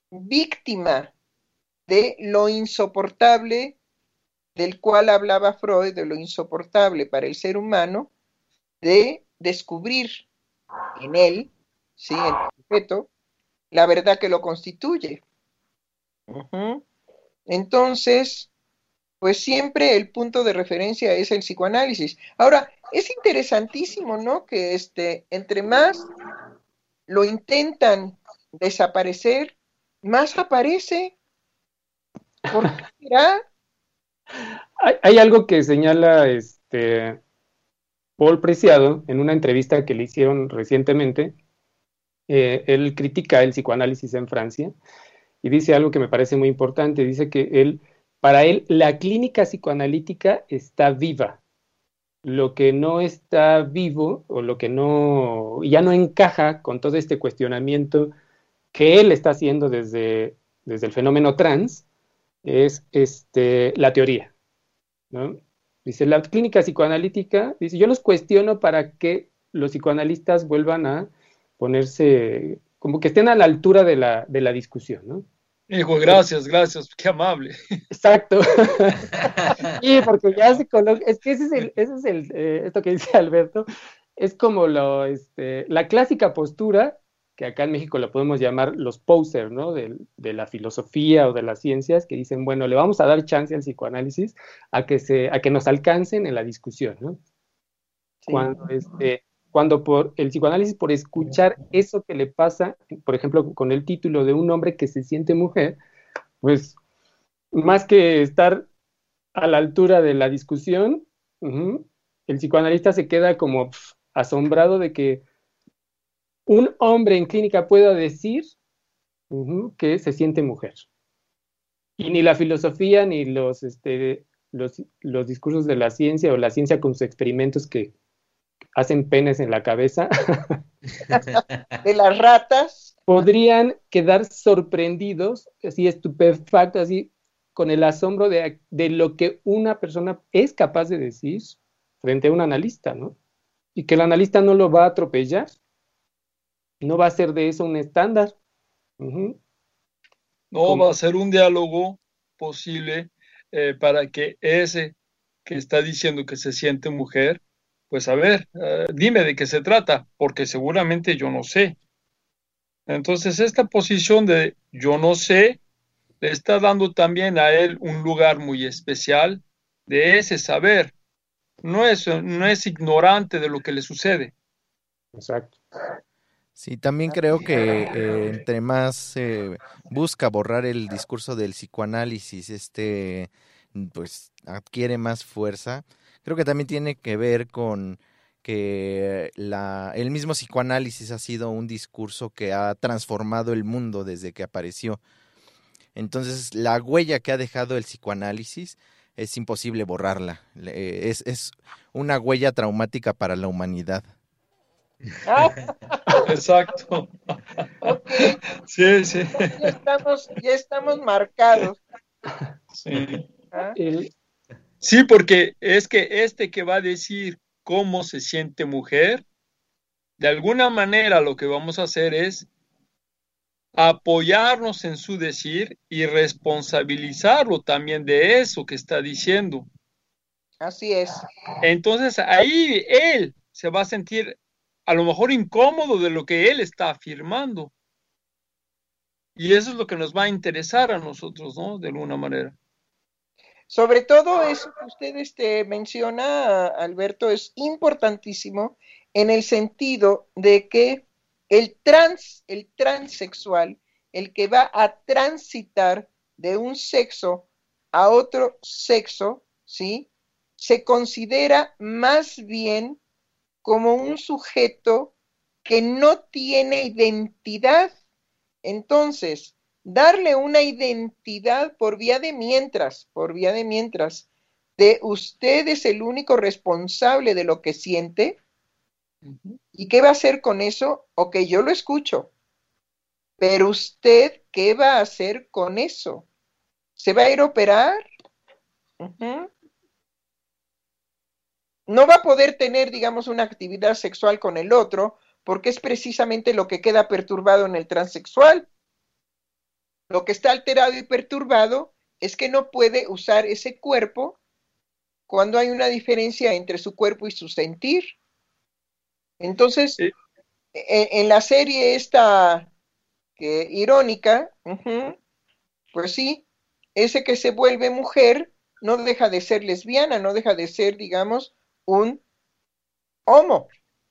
víctima de lo insoportable del cual hablaba Freud, de lo insoportable para el ser humano, de descubrir en él, ¿sí? En el sujeto, la verdad que lo constituye. Uh-huh. Entonces, pues siempre el punto de referencia es el psicoanálisis. Ahora, es interesantísimo, ¿no? Que este, entre más lo intentan desaparecer, más aparece. ¿Por qué será? Hay, hay algo que señala este, Paul Preciado en una entrevista que le hicieron recientemente. Eh, él critica el psicoanálisis en Francia y dice algo que me parece muy importante. Dice que él, para él la clínica psicoanalítica está viva. Lo que no está vivo o lo que no ya no encaja con todo este cuestionamiento que él está haciendo desde, desde el fenómeno trans es este, la teoría, ¿no? Dice, la clínica psicoanalítica, dice, yo los cuestiono para que los psicoanalistas vuelvan a ponerse, como que estén a la altura de la, de la discusión, ¿no? Hijo, gracias, gracias, qué amable. Exacto. Sí, porque ya se coloca, es que ese es el, ese es el eh, esto que dice Alberto, es como lo, este, la clásica postura, que acá en México lo podemos llamar los posers, ¿no? De, de la filosofía o de las ciencias, que dicen, bueno, le vamos a dar chance al psicoanálisis a que, se, a que nos alcancen en la discusión, ¿no? Sí. Cuando, este, cuando por el psicoanálisis, por escuchar eso que le pasa, por ejemplo, con el título de un hombre que se siente mujer, pues, más que estar a la altura de la discusión, uh-huh, el psicoanalista se queda como pff, asombrado de que un hombre en clínica pueda decir uh-huh, que se siente mujer. Y ni la filosofía, ni los, este, los, los discursos de la ciencia o la ciencia con sus experimentos que hacen penes en la cabeza de las ratas podrían quedar sorprendidos, así estupefactos, así con el asombro de, de lo que una persona es capaz de decir frente a un analista, ¿no? Y que el analista no lo va a atropellar. No va a ser de eso un estándar. Uh-huh. No ¿Cómo? Va a ser un diálogo posible eh, para que ese que está diciendo que se siente mujer, pues a ver, uh, dime de qué se trata, porque seguramente yo no sé. Entonces esta posición de yo no sé le está dando también a él un lugar muy especial de ese saber. no es, no es ignorante de lo que le sucede. Exacto. Sí, también creo que eh, entre más eh, busca borrar el discurso del psicoanálisis, este, pues adquiere más fuerza. Creo que también tiene que ver con que la, el mismo psicoanálisis ha sido un discurso que ha transformado el mundo desde que apareció. Entonces, la huella que ha dejado el psicoanálisis es imposible borrarla. Le- Es, es una huella traumática para la humanidad. Ah, Exacto. ok, Sí, sí. ya estamos, ya estamos marcados. Sí. ¿Ah? El, Sí, porque es que este que va a decir cómo se siente mujer, de alguna manera lo que vamos a hacer es apoyarnos en su decir y responsabilizarlo también de eso que está diciendo. Así es. Entonces ahí él se va a sentir a lo mejor incómodo de lo que él está afirmando. Y eso es lo que nos va a interesar a nosotros, ¿no? De alguna manera. Sobre todo eso que usted este, menciona, Alberto, es importantísimo en el sentido de que el trans, el transexual, el que va a transitar de un sexo a otro sexo, ¿sí? Se considera más bien como un sujeto que no tiene identidad. Entonces, darle una identidad por vía de mientras, por vía de mientras, de usted es el único responsable de lo que siente. ¿Y qué va a hacer con eso? Ok, yo lo escucho, pero usted, ¿qué va a hacer con eso? ¿Se va a ir a operar? Uh-huh. No va a poder tener, digamos, una actividad sexual con el otro, porque es precisamente lo que queda perturbado en el transexual. Lo que está alterado y perturbado es que no puede usar ese cuerpo cuando hay una diferencia entre su cuerpo y su sentir. Entonces, Sí. en, en la serie esta que, irónica, uh-huh, pues sí, ese que se vuelve mujer no deja de ser lesbiana, no deja de ser, digamos, un homo.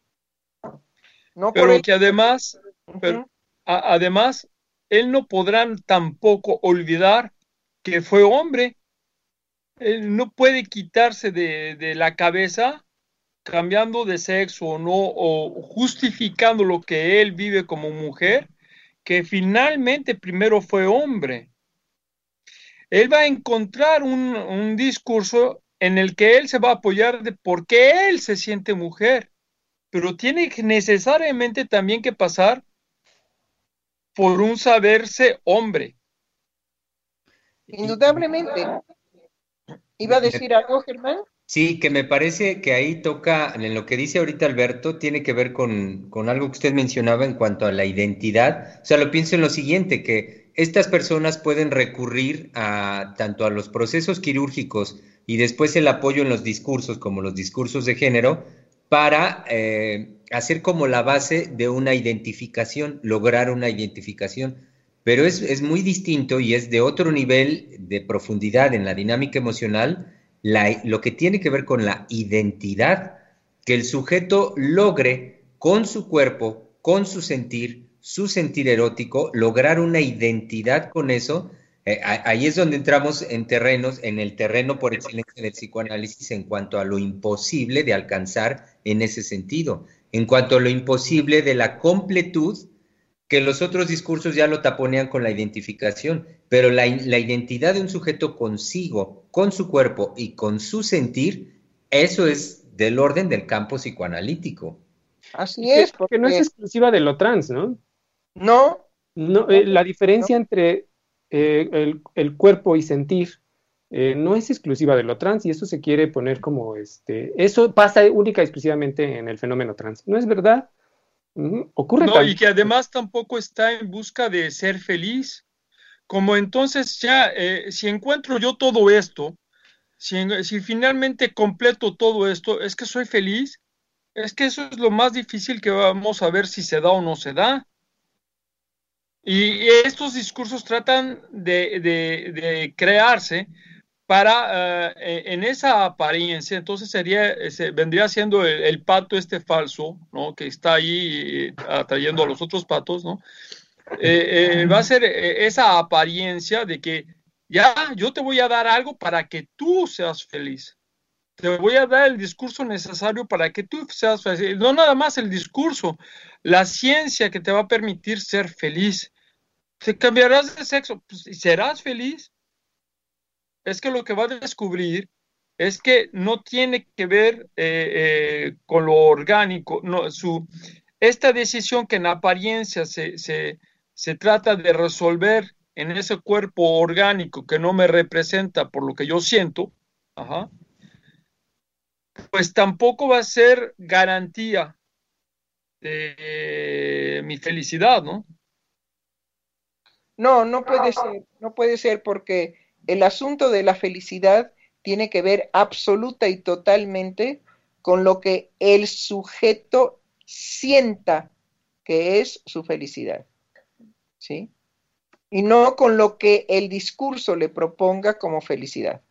No por Pero el... que además, pero, Uh-huh. a- además, él no podrá tampoco olvidar que fue hombre. Él no puede quitarse de, de la cabeza cambiando de sexo o no, o justificando lo que él vive como mujer, que finalmente primero fue hombre. Él va a encontrar un, un discurso en el que él se va a apoyar de por qué él se siente mujer, pero tiene que necesariamente también que pasar por un saberse hombre. Indudablemente. ¿Iba a decir algo, Germán? Sí, que me parece que ahí toca, en lo que dice ahorita Alberto, tiene que ver con, con algo que usted mencionaba en cuanto a la identidad. O sea, lo pienso en lo siguiente, que estas personas pueden recurrir a tanto a los procesos quirúrgicos y después el apoyo en los discursos, como los discursos de género, para eh, hacer como la base de una identificación, lograr una identificación. Pero es, es muy distinto y es de otro nivel de profundidad en la dinámica emocional la, lo que tiene que ver con la identidad, que el sujeto logre con su cuerpo, con su sentir, su sentir erótico, lograr una identidad con eso. Eh, ahí es donde entramos en terrenos, en el terreno por excelencia del psicoanálisis en cuanto a lo imposible de alcanzar en ese sentido, en cuanto a lo imposible de la completud, que los otros discursos ya lo taponean con la identificación, pero la, la, identidad de un sujeto consigo, con su cuerpo y con su sentir, eso es del orden del campo psicoanalítico. Así que, es, porque que no es exclusiva de lo trans, ¿no? No. no eh, la diferencia no. entre eh, el, el cuerpo y sentir eh, no es exclusiva de lo trans y eso se quiere poner como, este, eso pasa única y exclusivamente en el fenómeno trans. ¿No es verdad? Uh-huh. Ocurre no, también. Y que además tampoco está en busca de ser feliz. Como entonces ya, eh, si encuentro yo todo esto, si, si finalmente completo todo esto, es que soy feliz, es que eso es lo más difícil que vamos a ver si se da o no se da. Y estos discursos tratan de, de, de crearse para, eh, en esa apariencia, entonces sería, se, vendría siendo el, el pato este falso, ¿no? Que está ahí eh, atrayendo a los otros patos, ¿no? Eh, eh, va a ser eh, esa apariencia de que ya yo te voy a dar algo para que tú seas feliz. Te voy a dar el discurso necesario para que tú seas feliz. No nada más el discurso, la ciencia que te va a permitir ser feliz. Te cambiarás de sexo, pues, y serás feliz. Es que lo que va a descubrir es que no tiene que ver eh, eh, con lo orgánico. No, su, esta decisión que en apariencia se, se, se trata de resolver en ese cuerpo orgánico que no me representa por lo que yo siento, ajá, pues tampoco va a ser garantía de eh, mi felicidad, ¿no? No, no puede ser, no puede ser porque el asunto de la felicidad tiene que ver absoluta y totalmente con lo que el sujeto sienta que es su felicidad, ¿sí? Y no con lo que el discurso le proponga como felicidad.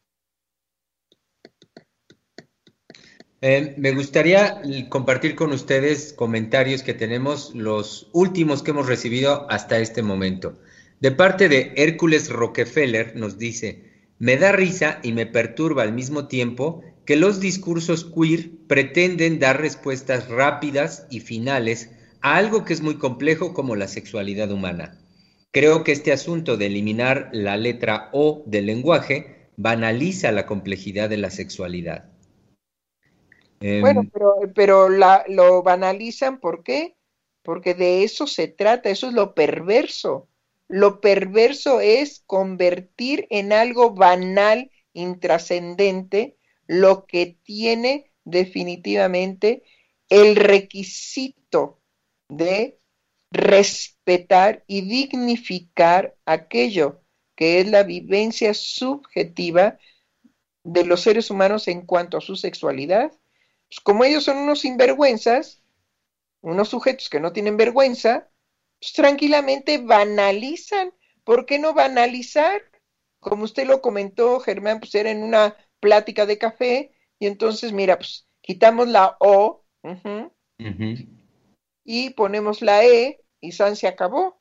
Eh, me gustaría compartir con ustedes comentarios que tenemos, los últimos que hemos recibido hasta este momento. De parte de Hércules Rockefeller nos dice, me da risa y me perturba al mismo tiempo que los discursos queer pretenden dar respuestas rápidas y finales a algo que es muy complejo como la sexualidad humana. Creo que este asunto de eliminar la letra O del lenguaje banaliza la complejidad de la sexualidad. Bueno, pero, pero la, lo banalizan, ¿por qué? Porque de eso se trata, eso es lo perverso. Lo perverso es convertir en algo banal, intrascendente, lo que tiene definitivamente el requisito de respetar y dignificar aquello que es la vivencia subjetiva de los seres humanos en cuanto a su sexualidad. Pues como ellos son unos sinvergüenzas, unos sujetos que no tienen vergüenza, pues tranquilamente banalizan. ¿Por qué no banalizar? Como usted lo comentó, Germán, pues era en una plática de café, y entonces, mira, pues quitamos la O uh-huh, uh-huh. y ponemos la E, y San se acabó.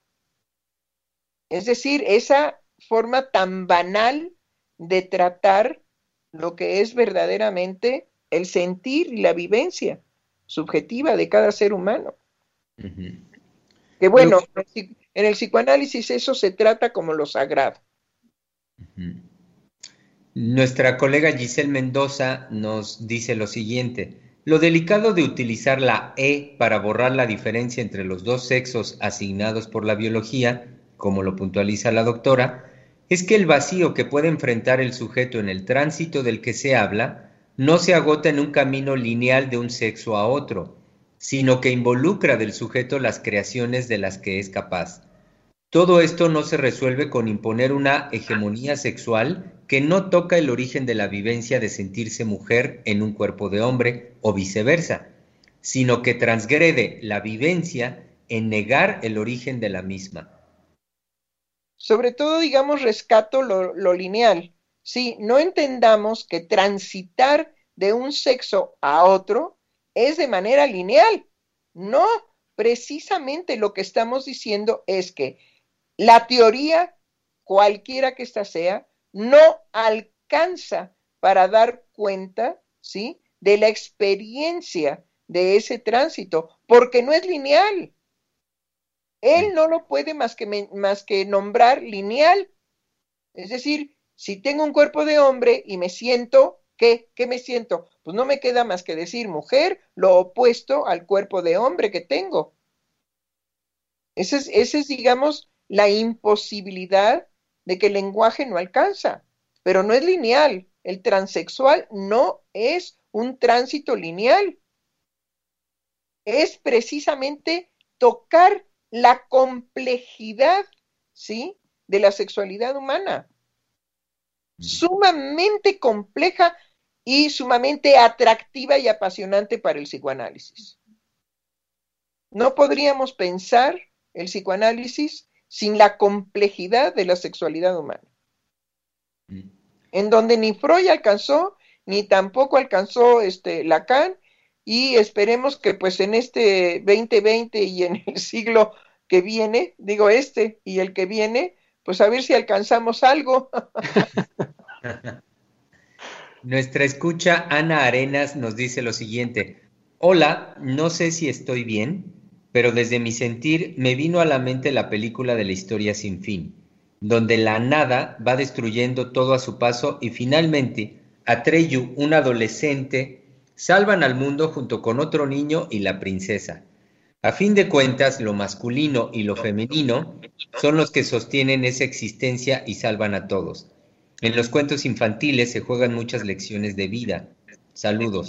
Es decir, esa forma tan banal de tratar lo que es verdaderamente el sentir y la vivencia subjetiva de cada ser humano. Uh-huh. Que bueno, en el psicoanálisis eso se trata como lo sagrado. Uh-huh. Nuestra colega Giselle Mendoza nos dice lo siguiente, lo delicado de utilizar la E para borrar la diferencia entre los dos sexos asignados por la biología, como lo puntualiza la doctora, es que el vacío que puede enfrentar el sujeto en el tránsito del que se habla no se agota en un camino lineal de un sexo a otro, sino que involucra del sujeto las creaciones de las que es capaz. Todo esto no se resuelve con imponer una hegemonía sexual que no toca el origen de la vivencia de sentirse mujer en un cuerpo de hombre o viceversa, sino que transgrede la vivencia en negar el origen de la misma. Sobre todo, digamos, rescato lo, lo lineal. Sí, no entendamos que transitar de un sexo a otro es de manera lineal. No, precisamente lo que estamos diciendo es que la teoría, cualquiera que ésta sea, no alcanza para dar cuenta, ¿sí?, de la experiencia de ese tránsito, porque no es lineal. Él no lo puede más que, me, más que nombrar lineal. Es decir, si tengo un cuerpo de hombre y me siento, ¿qué? ¿Qué me siento? Pues no me queda más que decir mujer, lo opuesto al cuerpo de hombre que tengo. Esa es, ese es, digamos, la imposibilidad de que el lenguaje no alcanza, pero no es lineal. El transexual no es un tránsito lineal. Es precisamente tocar la complejidad, ¿sí?, de la sexualidad humana. Sumamente compleja y sumamente atractiva y apasionante para el psicoanálisis. No podríamos pensar el psicoanálisis sin la complejidad de la sexualidad humana. en donde ni Freud alcanzó, ni tampoco alcanzó este, Lacan, y esperemos que pues en este veinte veinte y en el siglo que viene, digo este y el que viene, pues a ver si alcanzamos algo. Nuestra escucha Ana Arenas nos dice lo siguiente: hola, no sé si estoy bien, pero desde mi sentir me vino a la mente la película de la historia sin fin, donde la nada va destruyendo todo a su paso y finalmente Atreyu, un adolescente, salvan al mundo junto con otro niño y la princesa. A fin de cuentas, lo masculino y lo femenino son los que sostienen esa existencia y salvan a todos. En los cuentos infantiles se juegan muchas lecciones de vida. Saludos.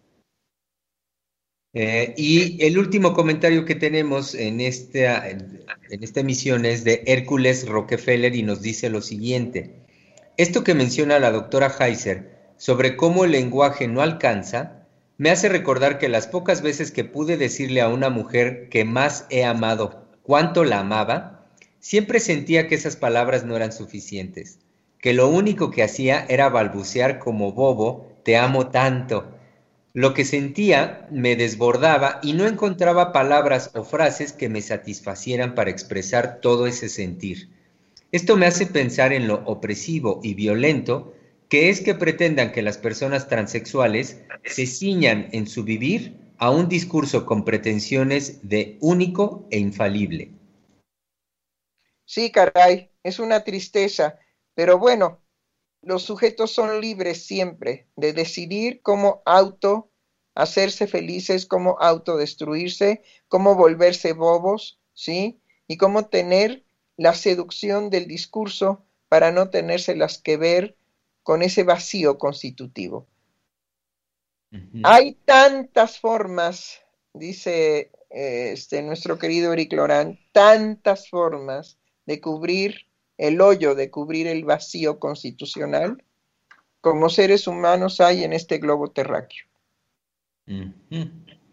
Eh, y el último comentario que tenemos en esta, en esta emisión es de Hércules Rockefeller y nos dice lo siguiente: esto que menciona la doctora Heiser sobre cómo el lenguaje no alcanza, me hace recordar que las pocas veces que pude decirle a una mujer que más he amado cuánto la amaba, siempre sentía que esas palabras no eran suficientes, que lo único que hacía era balbucear como bobo, te amo tanto. Lo que sentía me desbordaba y no encontraba palabras o frases que me satisfacieran para expresar todo ese sentir. Esto me hace pensar en lo opresivo y violento que es que pretendan que las personas transexuales se ciñan en su vivir a un discurso con pretensiones de único e infalible. Sí, caray, es una tristeza, pero bueno, los sujetos son libres siempre de decidir cómo auto hacerse felices, cómo autodestruirse, cómo volverse bobos, ¿sí? Y cómo tener la seducción del discurso para no tenérselas que ver con ese vacío constitutivo. Uh-huh. Hay tantas formas, dice eh, este, nuestro querido Eric Laurent, tantas formas de cubrir el hoyo, de cubrir el vacío constitucional, como seres humanos hay en este globo terráqueo. Uh-huh.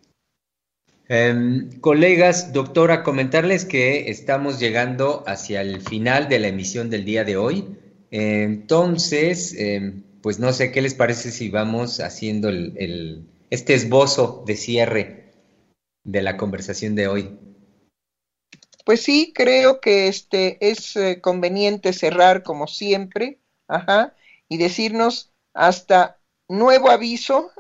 Eh, colegas, doctora, comentarles que estamos llegando hacia el final de la emisión del día de hoy. Eh, entonces, eh, pues no sé qué les parece si vamos haciendo el, el, este esbozo de cierre de la conversación de hoy. Pues sí, creo que este es eh, conveniente cerrar como siempre, ajá, y decirnos hasta nuevo aviso.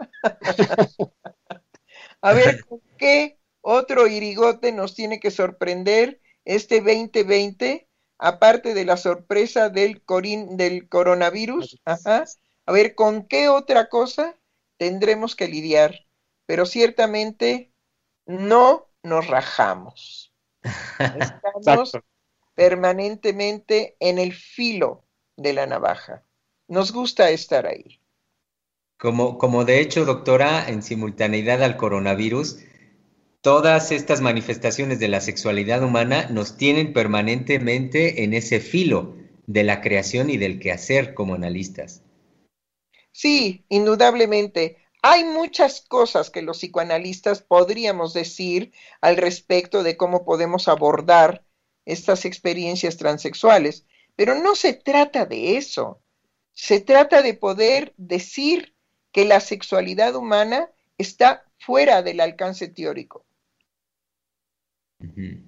A ver con qué otro irigote nos tiene que sorprender este veinte veinte, aparte de la sorpresa del, corin, del coronavirus, ajá, a ver con qué otra cosa tendremos que lidiar, pero ciertamente no nos rajamos. Estamos Exacto. permanentemente en el filo de la navaja. Nos gusta estar ahí. Como, como de hecho, doctora, en simultaneidad al coronavirus, todas estas manifestaciones de la sexualidad humana nos tienen permanentemente en ese filo de la creación y del quehacer como analistas. Sí, indudablemente. Hay muchas cosas que los psicoanalistas podríamos decir al respecto de cómo podemos abordar estas experiencias transexuales, pero no se trata de eso. Se trata de poder decir que la sexualidad humana está fuera del alcance teórico. Uh-huh.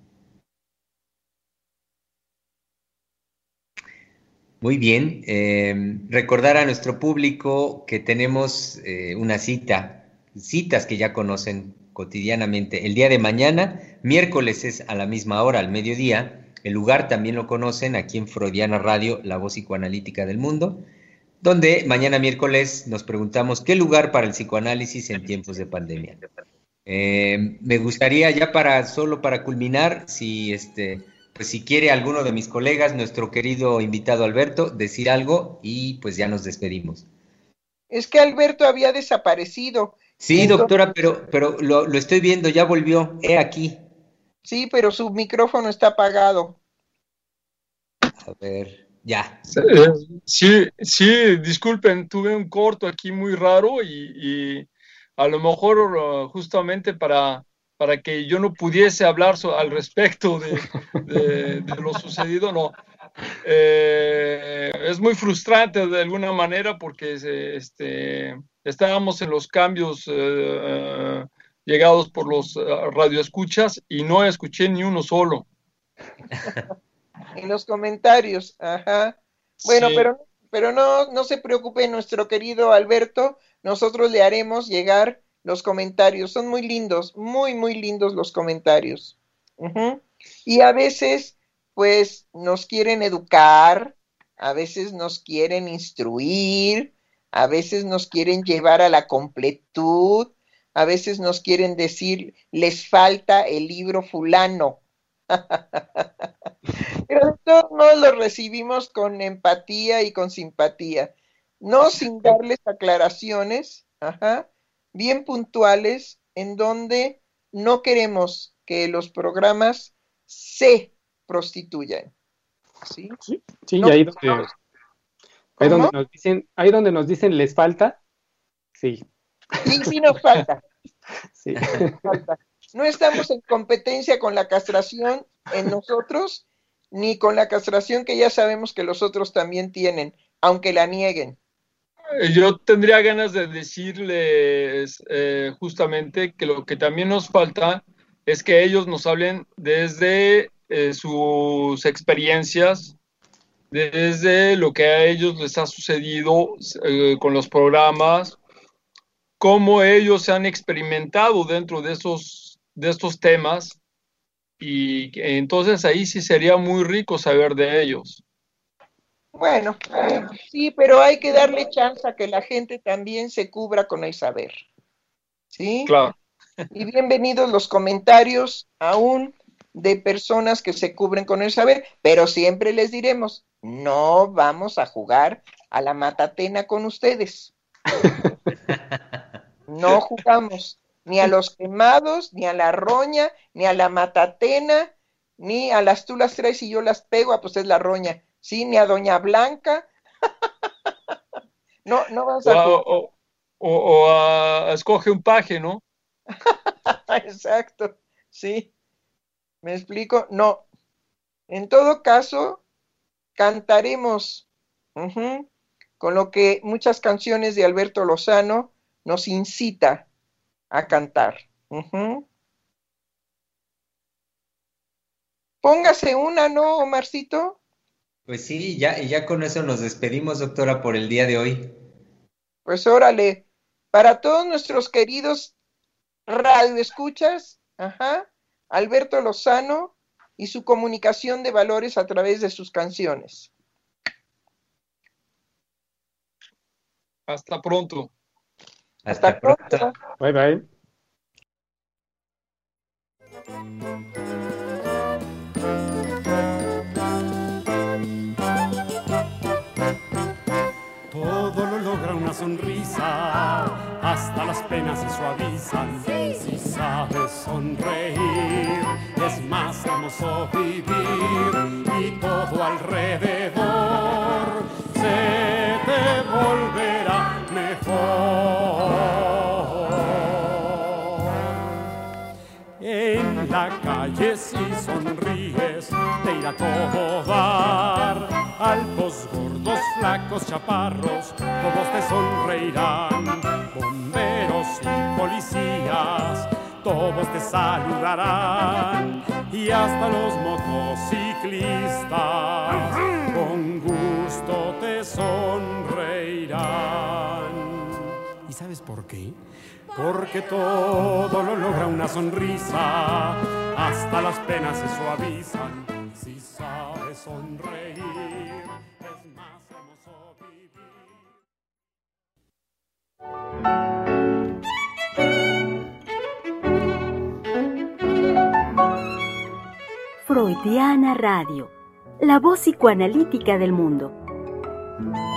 Muy bien, eh, recordar a nuestro público que tenemos eh, una cita, citas que ya conocen cotidianamente. El día de mañana, miércoles es a la misma hora, al mediodía. El lugar también lo conocen aquí en Freudiana Radio, la voz psicoanalítica del mundo, donde mañana miércoles nos preguntamos qué lugar para el psicoanálisis en tiempos de pandemia. Eh, me gustaría ya para, solo para culminar, si este... pues si quiere alguno de mis colegas, nuestro querido invitado Alberto, decir algo y pues ya nos despedimos. Es que Alberto había desaparecido. Sí, entonces... doctora, pero, pero lo, lo estoy viendo, ya volvió, he aquí. Sí, pero su micrófono está apagado. A ver, ya. Sí, sí, disculpen, tuve un corto aquí muy raro y, y a lo mejor justamente para... para que yo no pudiese hablar so, al respecto de, de, de lo sucedido, no. eh, es muy frustrante de alguna manera porque este, estábamos en los cambios eh, llegados por los radioescuchas y no escuché ni uno solo. En los comentarios, ajá. Bueno, Sí. pero, pero no, no se preocupe nuestro querido Alberto, nosotros le haremos llegar los comentarios. Son muy lindos, muy, muy lindos los comentarios. Uh-huh. Y a veces, pues, nos quieren educar, a veces nos quieren instruir, a veces nos quieren llevar a la completud, a veces nos quieren decir, les falta el libro fulano. Pero de todos modos lo recibimos con empatía y con simpatía, no sin darles aclaraciones, ajá, bien puntuales, en donde no queremos que los programas se prostituyan. ¿Sí? Sí, sí No, y ahí donde, ahí donde nos dicen, ahí donde nos dicen les falta, sí. Sí, sí nos falta. Sí. Nos falta. No estamos en competencia con la castración en nosotros, ni con la castración que ya sabemos que los otros también tienen, aunque la nieguen. Yo tendría ganas de decirles eh, justamente que lo que también nos falta es que ellos nos hablen desde eh, sus experiencias, desde lo que a ellos les ha sucedido eh, con los programas, cómo ellos se han experimentado dentro de esos, de estos temas, y entonces ahí sí sería muy rico saber de ellos. Bueno, sí, pero hay que darle chance a que la gente también se cubra con el saber. ¿Sí? Claro. Y bienvenidos los comentarios aún de personas que se cubren con el saber, pero siempre les diremos, no vamos a jugar a la matatena con ustedes. No jugamos ni a los quemados, ni a la roña, ni a la matatena, ni a las tú las traes y yo las pego, ah, pues es la roña. Sí, ni a Doña Blanca. No, no vamos a O, jugar. o, o, o a, escoge un paje, ¿no? Exacto, sí. ¿Me explico? No. En todo caso, cantaremos uh-huh, con lo que muchas canciones de Alberto Lozano nos incita a cantar. Uh-huh. Póngase una, ¿no, Omarcito? Pues sí, ya, ya con eso nos despedimos, doctora, por el día de hoy. Pues órale, para todos nuestros queridos radioescuchas, ajá, Alberto Lozano y su comunicación de valores a través de sus canciones. Hasta pronto. Hasta, Hasta pronto. pronto. Bye, bye. Todo lo logra una sonrisa, hasta las penas se suavizan. Sí. Si sabes sonreír, es más hermoso vivir y todo alrededor se te volverá mejor. En la calle si sonríes, te irá todo dar. Altos, gordos, flacos, chaparros, todos te sonreirán. Bomberos y policías, todos te saludarán. Y hasta los motociclistas con gusto te sonreirán. ¿Y sabes por qué? Porque todo lo logra una sonrisa, hasta las penas se suavizan. Si sabes sonreír, es más hermoso vivir. Freudiana Radio, la voz psicoanalítica del mundo.